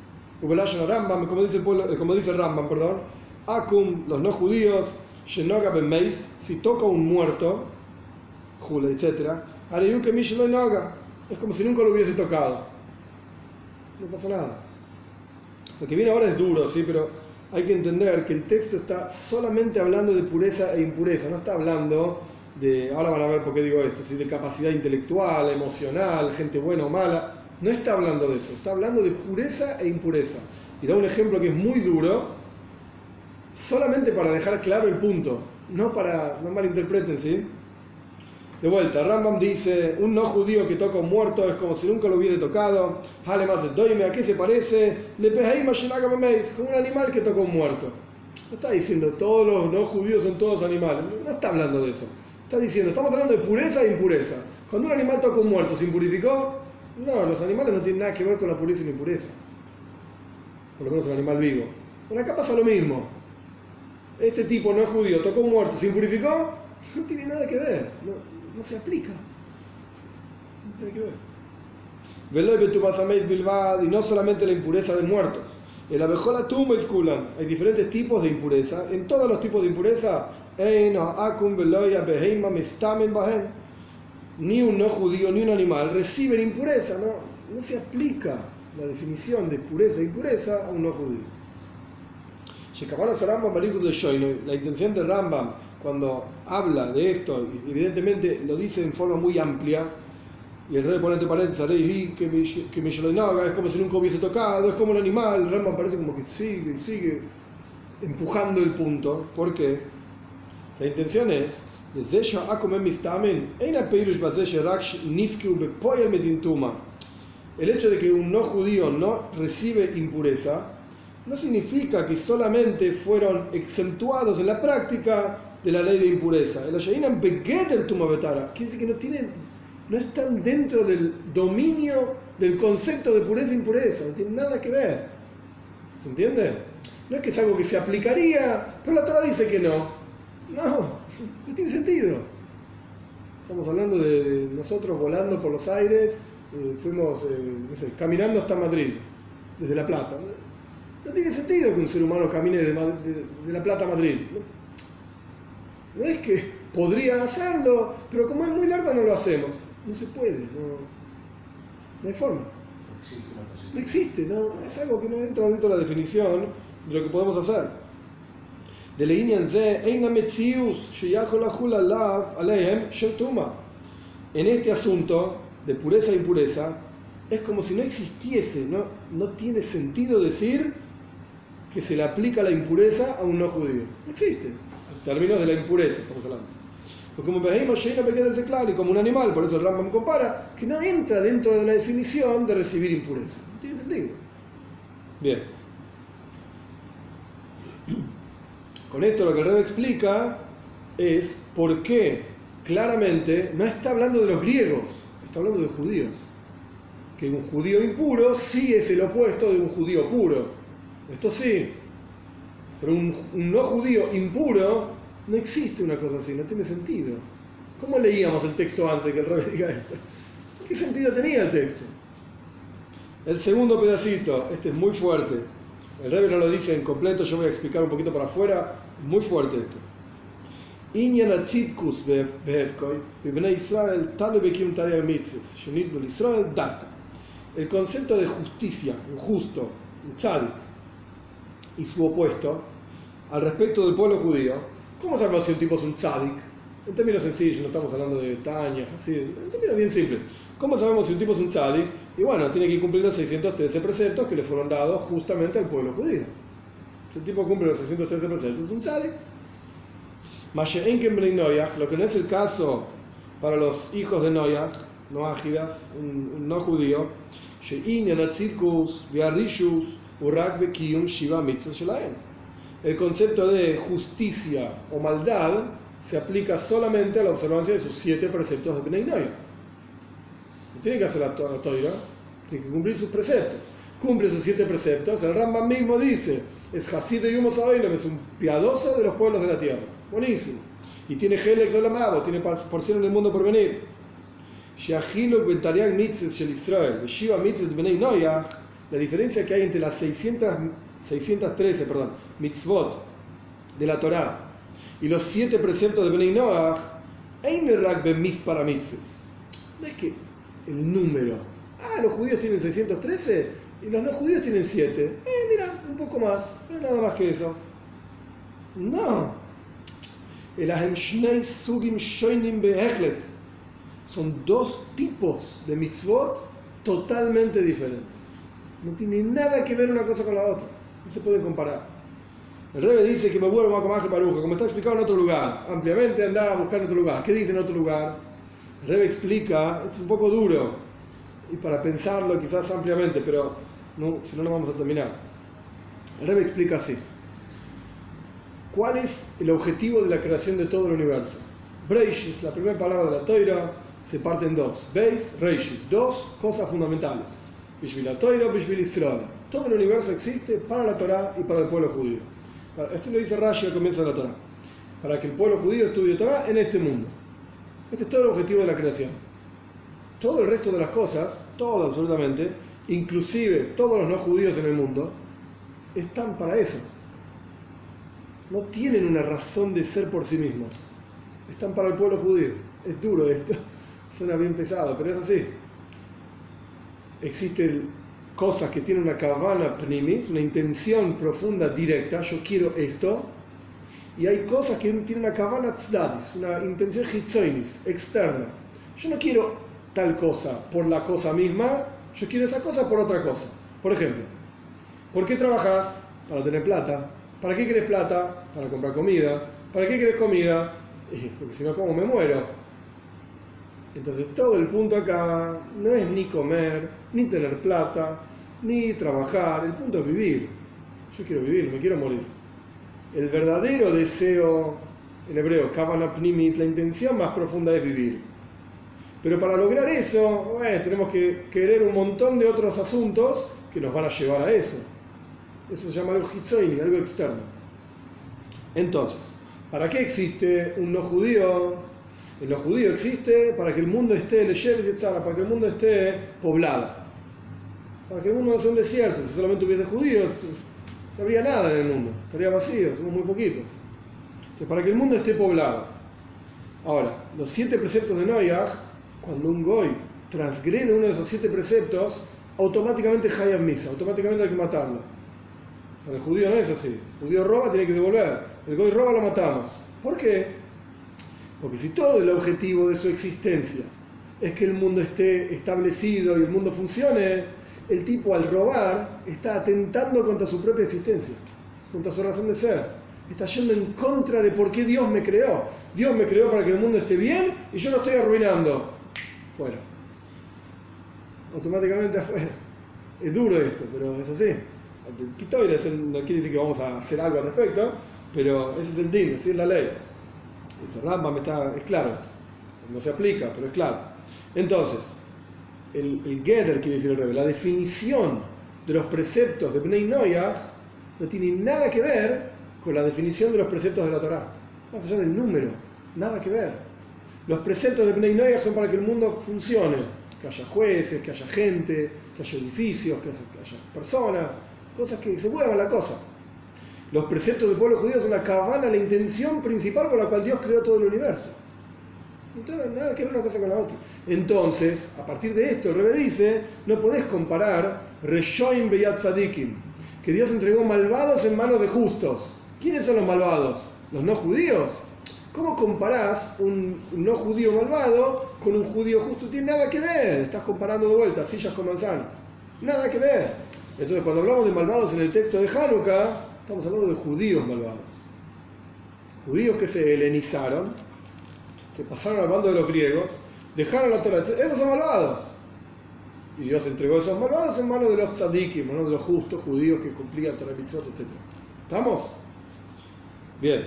S1: Como dice el Rambam, perdón. Akum, los no judíos, Shenoga ben Meis, si toca un muerto, Jula, etc., Areyuke Mishlo Noga, es como si nunca lo hubiese tocado. No pasa nada. Lo que viene ahora es duro, sí, pero hay que entender que el texto está solamente hablando de pureza e impureza, no está hablando de, ahora van a ver por qué digo esto, ¿sí? De capacidad intelectual, emocional, gente buena o mala. No está hablando de eso, está hablando de pureza e impureza. Y da un ejemplo que es muy duro, solamente para dejar claro el punto, no malinterpreten, ¿sí? De vuelta, Rambam dice, un no judío que toca a un muerto es como si nunca lo hubiese tocado. Además de doime, ¿a qué se parece? Le como un animal que toca a un muerto. No está diciendo todos los no judíos son todos animales, no está hablando de eso. Está diciendo, estamos hablando de pureza e impureza. Cuando un animal toca a un muerto, ¿se impurificó? No, los animales no tienen nada que ver con la pureza y la impureza. Por lo menos un animal vivo. Bueno, acá pasa lo mismo. Este tipo no es judío, tocó un muerto, ¿se impurificó? No tiene nada que ver, no se aplica. No tiene que ver. Y no solamente la impureza de muertos. El abejola tumba esculan. Hay diferentes tipos de impureza. En todos los tipos de impureza, ni un no judío ni un animal reciben impureza. No se aplica la definición de pureza e impureza a un no judío. La intención de Rambam cuando habla de esto, evidentemente lo dice en forma muy amplia, y el rey pone entre paréntesis, que Mishloinaga es como si nunca hubiese tocado, es como un animal. El Rambam parece como que sigue empujando el punto. ¿Por qué? La intención es, el hecho de que un no judío no recibe impureza no significa que solamente fueron exentuados en la práctica de la ley de impureza. El Oshainan Begeter Tumabetara quiere decir que no están dentro del dominio del concepto de pureza e impureza, no tiene nada que ver. ¿Se entiende? No es que es algo que se aplicaría, pero la Torah dice que no. No tiene sentido. Estamos hablando de nosotros volando por los aires, fuimos caminando hasta Madrid, desde La Plata. No tiene sentido que un ser humano camine de La Plata a Madrid. No es que podría hacerlo, pero como es muy largo no lo hacemos. No se puede, no hay forma. No existe, no, es algo que no entra dentro de la definición de lo que podemos hacer. De en este asunto de pureza e impureza, es como si no existiese, no tiene sentido decir que se le aplica la impureza a un no judío. No existe, en términos de la impureza estamos hablando. Porque como veíamos, Sheina me queda claro, y como un animal, por eso el Rambam compara, que no entra dentro de la definición de recibir impureza. No tiene sentido. Bien. Con esto lo que el Rebbe explica es por qué claramente no está hablando de los griegos, está hablando de judíos. Que un judío impuro sí es el opuesto de un judío puro. Esto sí. Pero un no judío impuro no existe una cosa así, no tiene sentido. ¿Cómo leíamos el texto antes que el Rebbe diga esto? ¿Qué sentido tenía el texto? El segundo pedacito, este es muy fuerte. El Rebbe no lo dice en completo, yo voy a explicar un poquito para afuera. Es muy fuerte esto. Inyan atzidkus behevkoi, bibnei Israel talu bekim tariag mitzvahs, shonitnu Israel daka. El concepto de justicia, un justo, un tzadik, y su opuesto, al respecto del pueblo judío, ¿cómo sabemos si un tipo es un tzadik? En términos sencillos, no estamos hablando de tañas, así, en términos bien simples. ¿Cómo sabemos si un tipo es un tzadik? Y bueno, tiene que cumplir los 613 preceptos que le fueron dados justamente al pueblo judío. Si el tipo cumple los 613 preceptos, es un tzadik. Lo que no es el caso para los hijos de Noach, noágidas, un no judío, el concepto de justicia o maldad se aplica solamente a la observancia de sus 7 preceptos de Bnei Noach. No tiene que hacer la Torah, tiene que cumplir sus preceptos. Cumple sus 7 preceptos. El Rambam mismo dice, es Hasid de Yumos Aoilem, es un piadoso de los pueblos de la tierra. Buenísimo. Y tiene Helek Lolamabo, tiene porción en el mundo por venir. La diferencia que hay entre las 613 mitzvot de la Torá y los 7 preceptos de Bnei Noach, no es que el número, los judíos tienen 613 y los no judíos tienen 7. Mira, un poco más, pero nada más que eso. No. Son 2 tipos de mitzvot totalmente diferentes. No tiene nada que ver una cosa con la otra. No se puede comparar. El Rebbe dice que me vuelvo a Kamaje Paruja, como está explicado en otro lugar. Ampliamente andaba a buscar en otro lugar. ¿Qué dice en otro lugar? El Rebbe explica, esto es un poco duro, y para pensarlo quizás ampliamente, pero no, si no, no vamos a terminar. El Rebbe explica así. ¿Cuál es el objetivo de la creación de todo el universo? Breishis, la primera palabra de la Torah, se parte en 2. Beis, Reishis, 2 cosas fundamentales. Bishvil la Torah, Bishvil Israel. Todo el universo existe para la Torah y para el pueblo judío. Esto lo dice Rashi al comienzo de la Torah. Para que el pueblo judío estudie Torah en este mundo. Este es todo el objetivo de la creación. Todo el resto de las cosas, todo absolutamente, inclusive todos los no judíos en el mundo, están para eso. No tienen una razón de ser por sí mismos. Están para el pueblo judío. Es duro esto. Suena bien pesado, pero es así. Existen cosas que tienen una kavana pnimis, una intención profunda, directa. Yo quiero esto. Y hay cosas que tienen una kavana tzadis, una intención hitzoinis, externa. Yo no quiero tal cosa por la cosa misma. Yo quiero esa cosa por otra cosa. Por ejemplo, ¿por qué trabajas? Para tener plata. ¿Para qué querés plata? Para comprar comida. ¿Para qué querés comida? Porque si no, ¿cómo me muero? Entonces todo el punto acá no es ni comer, ni tener plata, ni trabajar. El punto es vivir. Yo quiero vivir, no me quiero morir. El verdadero deseo, en hebreo, kavana pnimis, la intención más profunda es vivir. Pero para lograr eso, tenemos que querer un montón de otros asuntos que nos van a llevar a eso. Eso se llama algo hitzoini, algo externo. Entonces, ¿para qué existe un no judío? El no judío existe para que el mundo esté para que el mundo esté poblado. Para que el mundo no sea un desierto. Si solamente hubiese judíos, no habría nada en el mundo. Estaría vacío, somos muy poquitos. Entonces, para que el mundo esté poblado. Ahora, los 7 preceptos de Noach, cuando un goy transgrede uno de esos 7 preceptos, automáticamente hayab misa, automáticamente hay que matarlo. Para el judío no es así. El judío roba, tiene que devolver. El goy roba, lo matamos. ¿Por qué? Porque si todo el objetivo de su existencia es que el mundo esté establecido y el mundo funcione, el tipo al robar está atentando contra su propia existencia, contra su razón de ser. Está yendo en contra de por qué Dios me creó. Dios me creó para que el mundo esté bien y yo lo estoy arruinando. Fuera. Automáticamente afuera. Es duro esto, pero es así. No quiere decir que vamos a hacer algo al respecto, pero ese es el din, así es la ley. Dice Rambam, es claro esto. No se aplica, pero es claro. Entonces, el Geder, quiere decir el Rebbe, la definición de los preceptos de Bnei Noach no tiene nada que ver con la definición de los preceptos de la Torá. Más allá del número, nada que ver. Los preceptos de Bnei Noach son para que el mundo funcione. Que haya jueces, que haya gente, que haya edificios, que haya personas, cosas que se muevan la cosa. Los preceptos del pueblo judío son la cabana, la intención principal por la cual Dios creó todo el universo. No tiene nada que ver una cosa con la otra. Entonces, a partir de esto, el Rebbe dice, no podés comparar Reshoim beyat tzadikim, que Dios entregó malvados en manos de justos. ¿Quiénes son los malvados? ¿Los no judíos? ¿Cómo comparás un no judío malvado con un judío justo? No tiene nada que ver. Estás comparando de vuelta sillas con manzanas. Nada que ver. Entonces, cuando hablamos de malvados en el texto de Hanukkah, estamos hablando de judíos malvados. Judíos que se helenizaron, se pasaron al bando de los griegos, dejaron la Torah. Esos son malvados. Y Dios entregó esos malvados en manos de los tzadikim, en manos de los justos judíos que cumplían Torah, mitzvot, etc. ¿Estamos? Bien.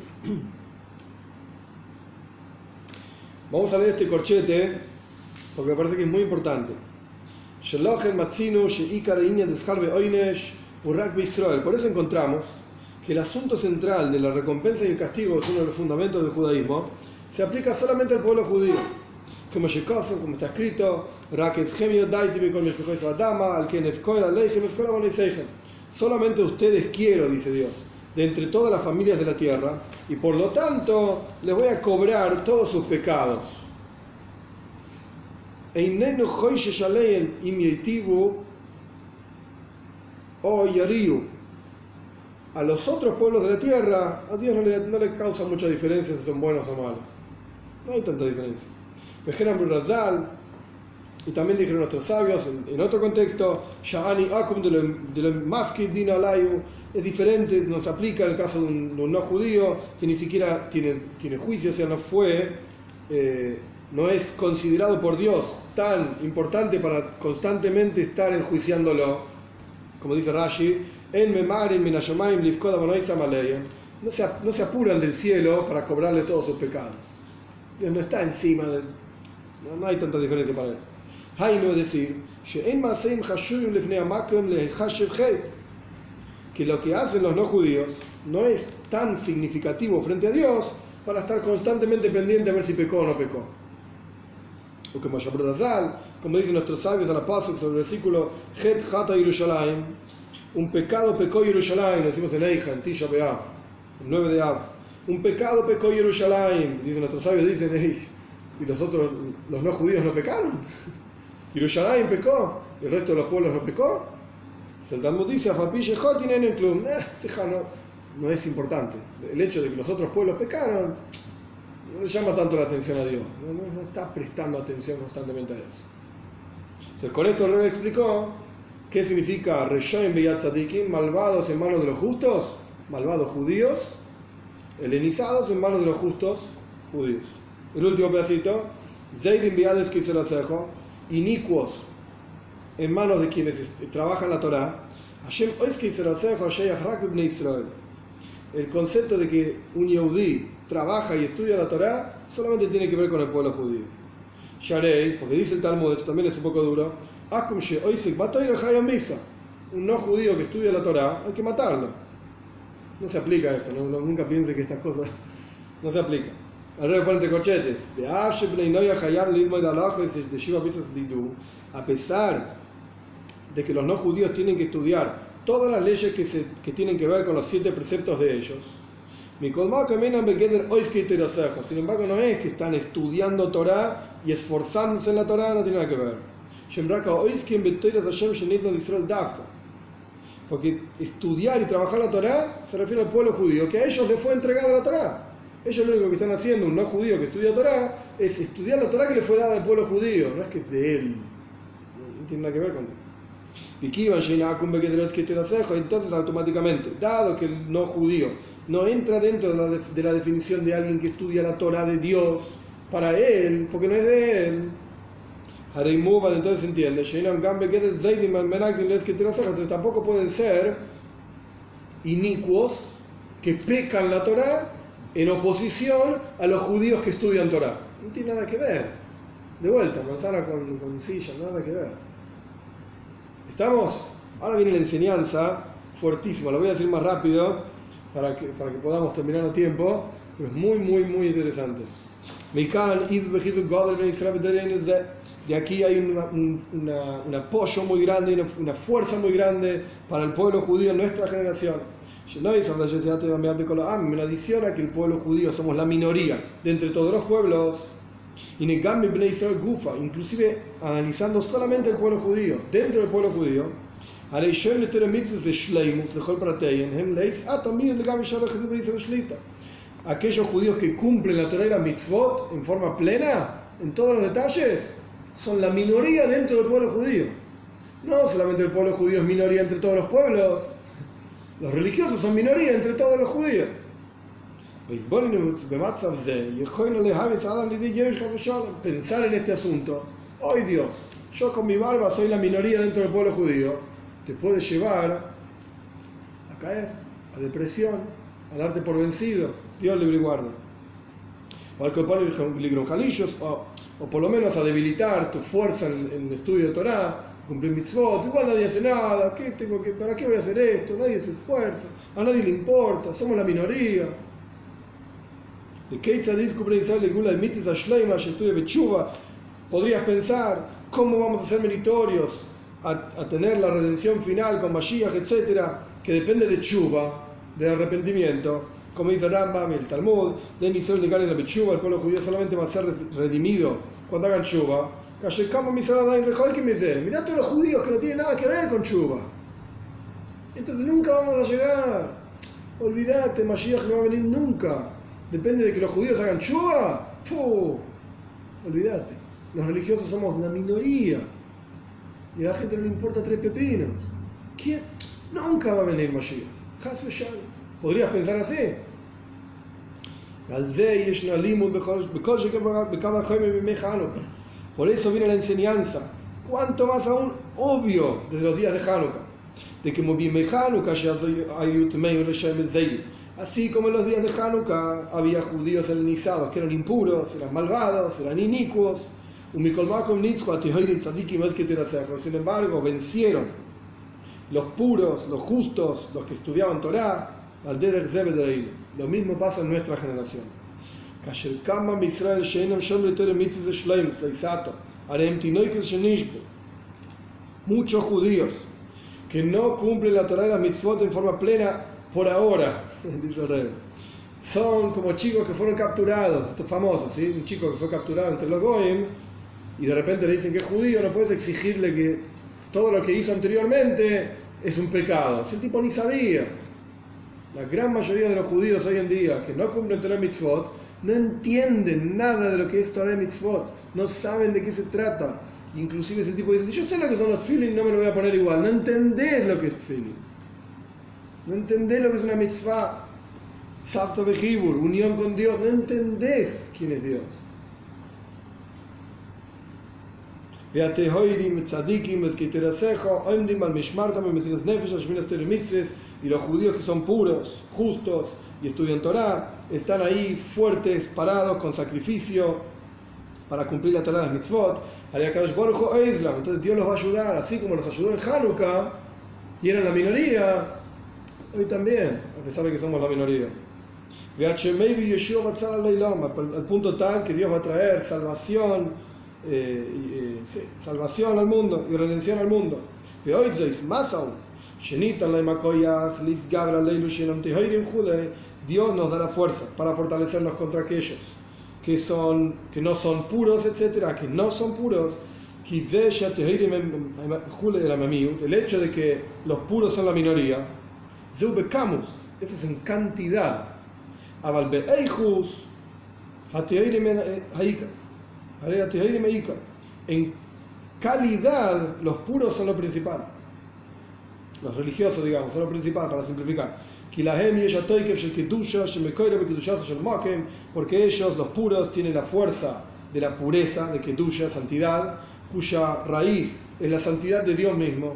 S1: Vamos a leer este corchete porque me parece que es muy importante. Por eso encontramos que el asunto central de la recompensa y el castigo, que es uno de los fundamentos del judaísmo, se aplica solamente al pueblo judío. Como está escrito, solamente ustedes quiero, dice Dios, de entre todas las familias de la tierra, y por lo tanto les voy a cobrar todos sus pecados. A los otros pueblos de la tierra, a Dios no le causa mucha diferencia si son buenos o malos. No hay tanta diferencia. Y también dijeron nuestros sabios en otro contexto, es diferente, nos aplica en el caso de un no judío que ni siquiera tiene juicio, o sea, no es considerado por Dios tan importante para constantemente estar enjuiciándolo, como dice Rashi, no se apuran del cielo para cobrarle todos sus pecados. Dios no está encima de... No hay tanta diferencia para él. Hainu es decir, que lo que hacen los no judíos no es tan significativo frente a Dios para estar constantemente pendiente a ver si pecó o no pecó. O como como dicen nuestros sabios a la pasuk sobre el versículo Het Hata Yerushalayim, un pecado pecó Yerushalayim, lo decimos en Eija, en Tisha B'Av, el 9 de Av. Un pecado pecó Yerushalayim, dicen nuestros sabios, dicen, ¿y los otros, los no judíos no pecaron? Yerushalayim pecó, ¿y el resto de los pueblos no pecó? El Talmud dice, no es importante. El hecho de que los otros pueblos pecaron no le llama tanto la atención a Dios. No está prestando atención constantemente a eso. Entonces, con esto el Rebbe explicó qué significa Reshoim beyat tzadikim, malvados en manos de los justos, malvados judíos, helenizados en manos de los justos judíos. El último pedacito, Zeidim beyades que se lo asejo, inicuos en manos de quienes trabajan la Torá. Hashem oiskei se lo asejo, Sheyach rak b'nei Israel. El concepto de que un Yehudí trabaja y estudia la Torá solamente tiene que ver con el pueblo judío. Sharei, porque dice el Talmud, esto también es un poco duro, Akum she oisek batoir hayam bisa. Un no judío que estudia la Torá, hay que matarlo. No se aplica esto, nunca piense que estas cosas no se aplican. Al revés, ponete corchetes. A pesar de que los no judíos tienen que estudiar todas las leyes que tienen que ver con los 7 preceptos de ellos, sin embargo no es que están estudiando Torah y esforzándose en la Torah, no tiene nada que ver. Porque estudiar y trabajar la Torah se refiere al pueblo judío, que a ellos les fue entregada la Torah. Ellos lo único que están haciendo, un no judío que estudia Torá, es estudiar la Torá que le fue dada al pueblo judío, no es que es de él, no tiene nada que ver con él. Entonces automáticamente, dado que el no judío no entra dentro de la definición de alguien que estudia la Torá de Dios para él, porque no es de él, entonces se entiende, entonces tampoco pueden ser inicuos que pecan la Torá en oposición a los judíos que estudian Torá. No tiene nada que ver. De vuelta, manzana con silla, nada que ver. ¿Estamos? Ahora viene la enseñanza fuertísima, lo voy a decir más rápido para que podamos terminar a tiempo, pero es muy, muy, muy interesante. De aquí hay un apoyo muy grande, una fuerza muy grande para el pueblo judío en nuestra generación. En adición a que el pueblo judío somos la minoría de entre todos los pueblos, inclusive analizando solamente el pueblo judío, dentro del pueblo judío, aquellos judíos que cumplen la Torá y la mitzvot en forma plena, en todos los detalles, son la minoría dentro del pueblo judío. No solamente el pueblo judío es minoría entre todos los pueblos, los religiosos son minoría entre todos los judíos. Pensar en este asunto, hoy Dios, yo con mi barba soy la minoría dentro del pueblo judío, te puede llevar a caer, a depresión, a darte por vencido. Dios libre y guarde. O por lo menos a debilitar tu fuerza en el estudio de Torá, cumplir mitzvot. Igual nadie hace nada, ¿para qué voy a hacer esto? Nadie se esfuerza, a nadie le importa, somos la minoría. Podrías pensar, ¿cómo vamos a ser meritorios a tener la redención final con Mashiach, etcétera, que depende de tshuva, de arrepentimiento? Como dice Rambam y el Talmud, el pueblo judío solamente va a ser redimido cuando hagan tshuva. Mirá todos los judíos que no tienen nada que ver con tshuva. Entonces nunca vamos a llegar. Olvídate, Mashiach no va a venir nunca. Depende de que los judíos hagan tshuva. Olvídate. Los religiosos somos la minoría. Y a la gente no le importa tres pepinos. ¿Quién? Nunca va a venir Mashiach. ¿Podrías pensar así? Por eso viene la enseñanza, cuanto más aún obvio desde los días de Hanukkah, de que así como en los días de Hanukkah había judíos helenizados que eran impuros, eran malvados, eran inicuos, sin embargo vencieron los puros, los justos, los que estudiaban Torá, lo mismo pasa en nuestra generación. Muchos judíos que no cumplen la Torá y la mitzvot en forma plena por ahora, dice el rey, son como chicos que fueron capturados. Esto es famoso, ¿sí? Un chico que fue capturado entre los goyim y de repente le dicen que es judío, no puedes exigirle que todo lo que hizo anteriormente es un pecado. Ese tipo ni sabía. La gran mayoría de los judíos hoy en día que no cumplen Torah y mitzvot no entienden nada de lo que es Torah y mitzvot, no saben de qué se trata. Inclusive ese tipo dice, yo sé lo que son los tefilin, no me lo voy a poner igual. No entendés lo que es tefilin, no entendés lo que es una mitzvah, tzavta vejibur, unión con Dios, no entendés quién es Dios. Y los judíos que son puros, justos y estudian Torá, están ahí fuertes, parados, con sacrificio para cumplir la Torá de las mitzvot. Entonces Dios los va a ayudar, así como los ayudó en Hanukkah y eran la minoría, hoy también, a pesar de que somos la minoría. Al punto tal que Dios va a traer salvación, salvación al mundo y redención al mundo. Y hoy más aún, Dios nos dará fuerza para fortalecernos contra aquellos que no son puros, etcétera, que no son puros. El hecho de que los puros son la minoría, eso es en cantidad. Aval be'eichus, en calidad, los puros son lo principal. Los religiosos, digamos, son lo principal, para simplificar. Porque ellos, los puros, tienen la fuerza de la pureza, de Kedusha, santidad, cuya raíz es la santidad de Dios mismo.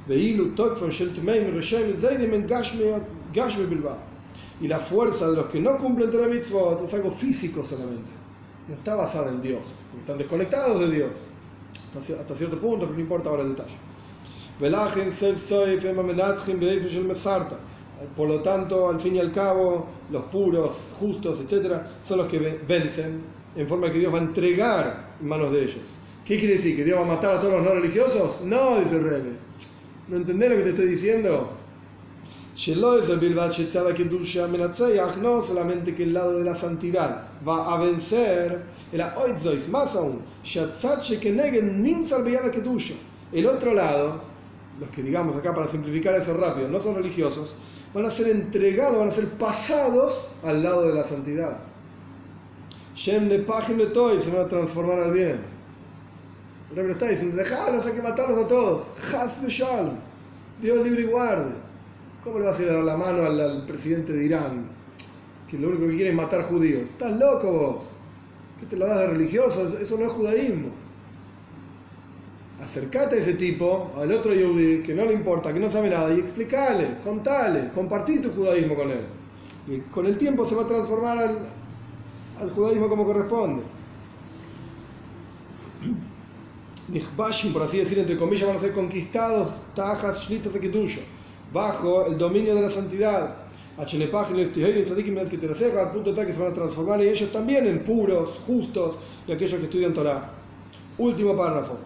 S1: Y la fuerza de los que no cumplen Torah Mitzvot es algo físico solamente. No está basada en Dios. Están desconectados de Dios. Hasta cierto punto, pero no importa ahora el detalle. Por lo tanto, al fin y al cabo, los puros, justos, etc., son los que vencen, en forma que Dios va a entregar en manos de ellos. ¿Qué quiere decir? ¿Que Dios va a matar a todos los no religiosos? No, dice el Rebbe. ¿No entendés lo que te estoy diciendo? No solamente que el lado de la santidad va a vencer, más aún, el otro lado, los que digamos acá para simplificar eso rápido, no son religiosos, van a ser entregados, van a ser pasados al lado de la santidad. Se van a transformar al bien. El Rebbe está diciendo, dejalos, hay que matarlos a todos. Dios libre y guarde. ¿Cómo le vas a dar la mano al presidente de Irán, que lo único que quiere es matar judíos? ¿Estás loco vos? ¿Qué te lo das de religioso? Eso no es judaísmo. Acercate a ese tipo, al otro yehudí, que no le importa, que no sabe nada, y explícale, contale, compartí tu judaísmo con él. Y con el tiempo se va a transformar al judaísmo como corresponde. Nishbashim, por así decir, entre comillas, van a ser conquistados, tajas, shlitas de Kedusha, bajo el dominio de la santidad. Al punto tal que se van a transformar y ellos también en puros, justos y aquellos que estudian Torah. Último párrafo.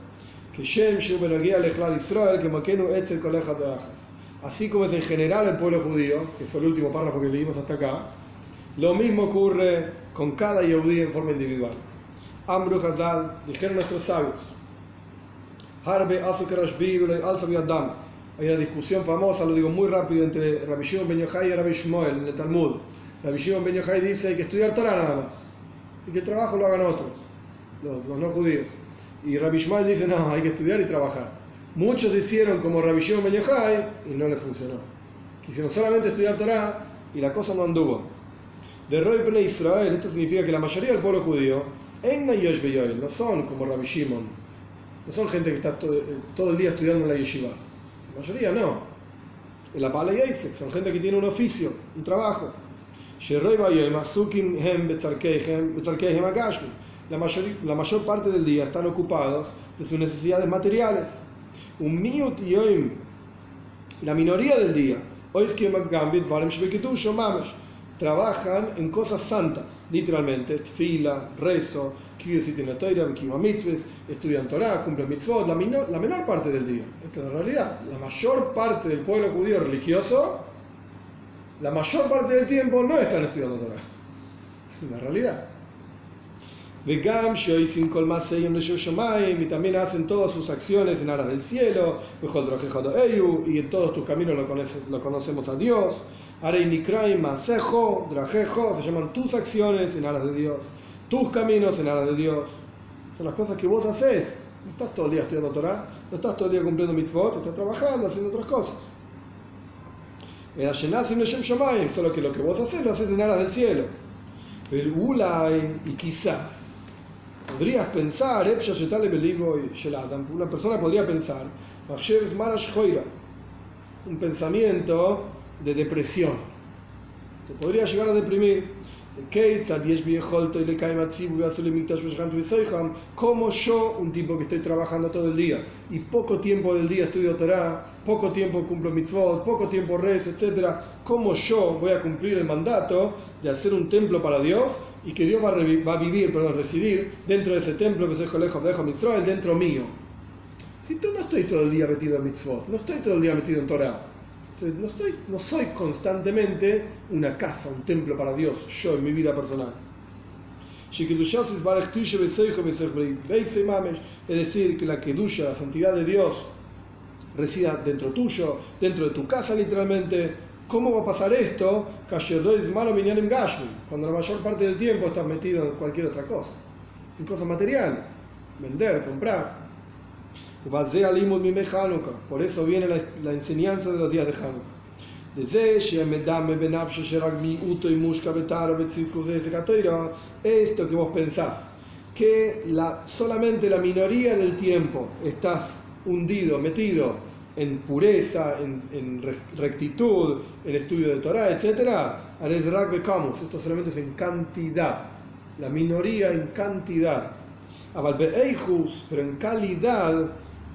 S1: Así como es en general el pueblo judío, que fue el último párrafo que leímos hasta acá, lo mismo ocurre con cada yehudí en forma individual. Amru Hazal, dijeron nuestros sabios, hay una discusión famosa, lo digo muy rápido, entre Rabbi Shimon ben Yochai y Rabbi Shmuel en el Talmud. Rabbi Shimon ben Yochai dice que hay que estudiar Torah nada más y que el trabajo lo hagan otros, los no judíos. Y Rabbi Shmuel dice no, hay que estudiar y trabajar. Muchos hicieron como Rabbi Shimon ben Yochai y no les funcionó. Quisieron solamente estudiar Torah y la cosa no anduvo. De Roy ben Israel, esto significa que la mayoría del pueblo judío no son como Rabbi Shimon, no son gente que está todo el día estudiando en la yeshiva. La mayoría no. En la Bala Yisek son gente que tiene un oficio, un trabajo. La mayor parte del día están ocupados de sus necesidades materiales. La minoría del día trabajan en cosas santas, literalmente, tfila, rezo, estudian Torah, cumplen mitzvot, la menor parte del día. Esta es la realidad. La mayor parte del pueblo judío religioso, la mayor parte del tiempo no están estudiando Torah. Es una realidad. Y también hacen todas sus acciones en aras del cielo, y en todos tus caminos lo conocemos a Dios. Se llaman tus acciones en aras de Dios, tus caminos en aras de Dios. Son las cosas que vos haces. No estás todo el día estudiando Torah, no estás todo el día cumpliendo mitzvot, estás trabajando, haciendo otras cosas. Solo que lo que vos haces lo haces en aras del cielo. Pero y quizás podrías pensar, una persona podría pensar un pensamiento de depresión, te podría llegar a deprimir. Como yo, un tipo que estoy trabajando todo el día y poco tiempo del día estudio Torah, poco tiempo cumplo mitzvot, poco tiempo rezo, etc., ¿cómo yo voy a cumplir el mandato de hacer un templo para Dios y que Dios va a residir dentro de ese templo que es el Colegio de Israel, dentro mío? Si tú no estoy todo el día metido en mitzvot, no estoy todo el día metido en Torah, no soy constantemente una casa, un templo para Dios, yo en mi vida personal. Es decir, que la Kedusha, la santidad de Dios, resida dentro tuyo, dentro de tu casa literalmente, ¿Cómo va a pasar esto? Cuando la mayor parte del tiempo estás metido en cualquier otra cosa, en cosas materiales, vender, comprar. Por eso viene la enseñanza de los días de Hanukkah. Esto que vos pensás, que solamente la minoría del tiempo estás hundido, metido en pureza, en rectitud, en estudio de Torah, etc. Esto solamente es en cantidad, la minoría en cantidad. Pero en calidad,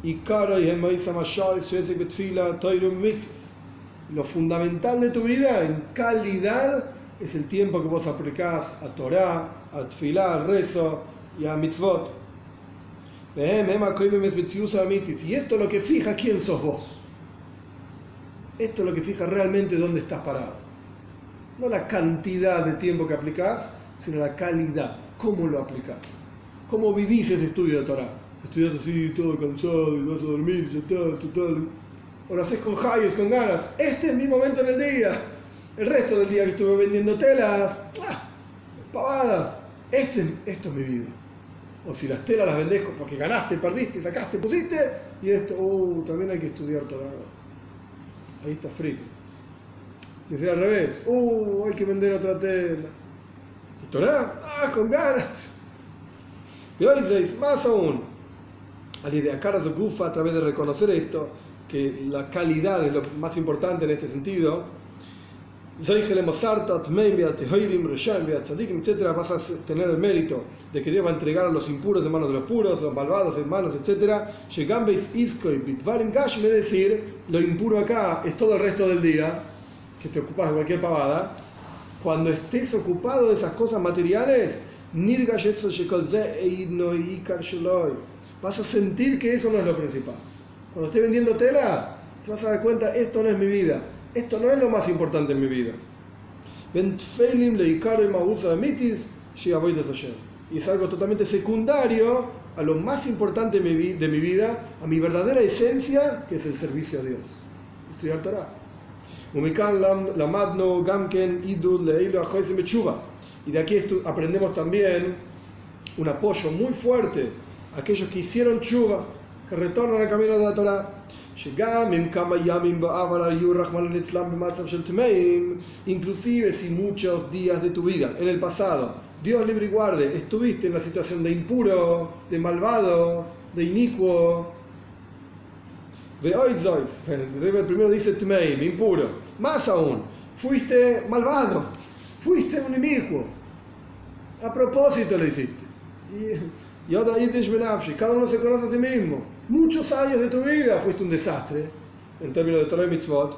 S1: lo fundamental de tu vida en calidad es el tiempo que vos aplicás a Torah, a Tfilá, al rezo y a mitzvot. Y esto es lo que fija quién sos vos. Esto es lo que fija realmente dónde estás parado. No la cantidad de tiempo que aplicás, sino la calidad, cómo lo aplicás. Cómo vivís ese estudio de Torah. Estudias así, todo cansado, y vas a dormir, ya está, total. O lo haces con hayos, con ganas. Este es mi momento en el día. El resto del día que estuve vendiendo telas, pavadas. Esto es mi vida. O si las telas las vendés porque ganaste, perdiste, sacaste, pusiste, y esto, también hay que estudiar Torah. Ahí está frito. Y si al revés, hay que vender otra tela. ¿Y Torah? Con ganas. Y hoy seis, más aún. Al idea cara de Gufa, a través de reconocer esto, que la calidad es lo más importante en este sentido, etc. Vas a tener el mérito de que Dios va a entregar a los impuros en manos de los puros, los malvados en manos, etc. Es decir, lo impuro acá es todo el resto del día, que te ocupas de cualquier pavada. Cuando estés ocupado de esas cosas materiales, vas a sentir que eso no es lo principal. Cuando estés vendiendo tela, te vas a dar cuenta, esto no es mi vida. Esto no es lo más importante en mi vida. Y es algo totalmente secundario a lo más importante de mi vida, a mi verdadera esencia, que es el servicio a Dios. Estudiar Torah. Y de aquí aprendemos también un apoyo muy fuerte a aquellos que hicieron tshuva, que retornan al camino de la Torah. Inclusive si muchos días de tu vida en el pasado, Dios libre y guarde, estuviste en la situación de impuro, de malvado, de inicuo, el primero dice tmeim, impuro, más aún, fuiste malvado, fuiste un inicuo, a propósito lo hiciste, y ahora cada uno se conoce a sí mismo. Muchos años de tu vida fuiste un desastre en términos de Torah y Mitzvot.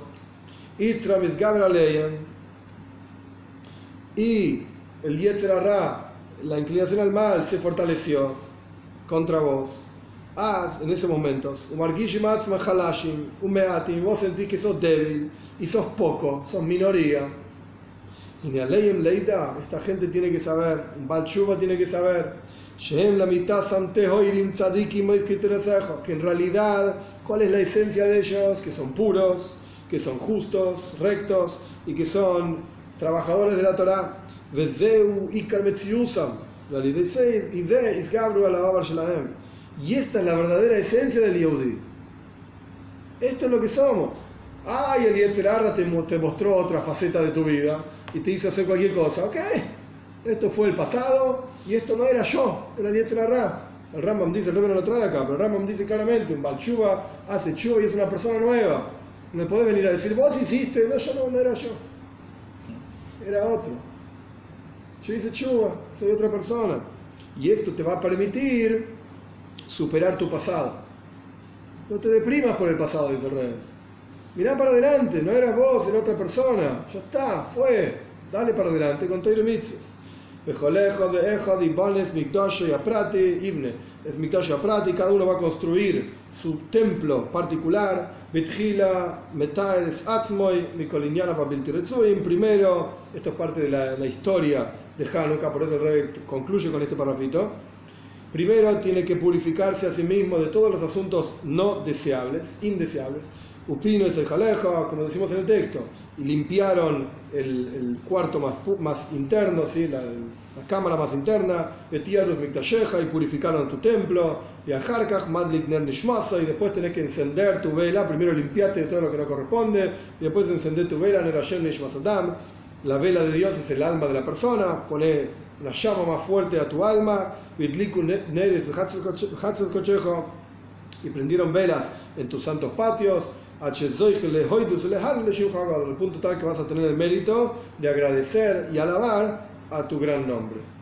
S1: Y el Yetzer Hara, la inclinación al mal, se fortaleció contra vos. En esos momentos, vos sentís que sos débil y sos poco, sos minoría. Y esta gente tiene que saber, un Baal Tshuva tiene que saber, que en realidad, ¿cuál es la esencia de ellos? Que son puros, que son justos, rectos y que son trabajadores de la Torah. Y esta es la verdadera esencia del Yehudi. Esto es lo que somos. Y el Yetzer Hara te mostró otra faceta de tu vida y te hizo hacer cualquier cosa. Ok, esto fue el pasado y esto no era yo, era el Yetzer Hara. El Rambam dice, el Rebbe no lo trae acá, pero el Rambam dice claramente, un Baal Tshuva hace tshuva y es una persona nueva. No me podés venir a decir, vos hiciste, no era yo, era otro. Yo hice tshuva, soy otra persona. Y esto te va a permitir superar tu pasado. No te deprimas por el pasado, dice el Rebbe. Mirá para adelante, no eras vos, era otra persona. Ya está, fue. Dale para adelante con Torah y mitzvos. Es Mikdash y Aprati, cada uno va a construir su templo particular. Primero, esto es parte de la historia de Hanukkah, por eso el Rebbe concluye con este parrafito. Primero tiene que purificarse a sí mismo de todos los asuntos no deseables, indeseables. Upino y Seijaleja, como decimos en el texto, y limpiaron el cuarto más interno, ¿sí? la cámara más interna, Betiarus Miktasheja, y purificaron tu templo, y Ajarkaj, Madlik Ner Nishmasa, y después tenés que encender tu vela, primero limpiate de todo lo que no corresponde, y después encender tu vela, Nerashem Nishmasadam, la vela de Dios es el alma de la persona, pone una llama más fuerte a tu alma, Vitliku Neres Hatzel Kochejo, y prendieron velas en tus santos patios, al punto tal que vas a tener el mérito de agradecer y alabar a tu gran nombre.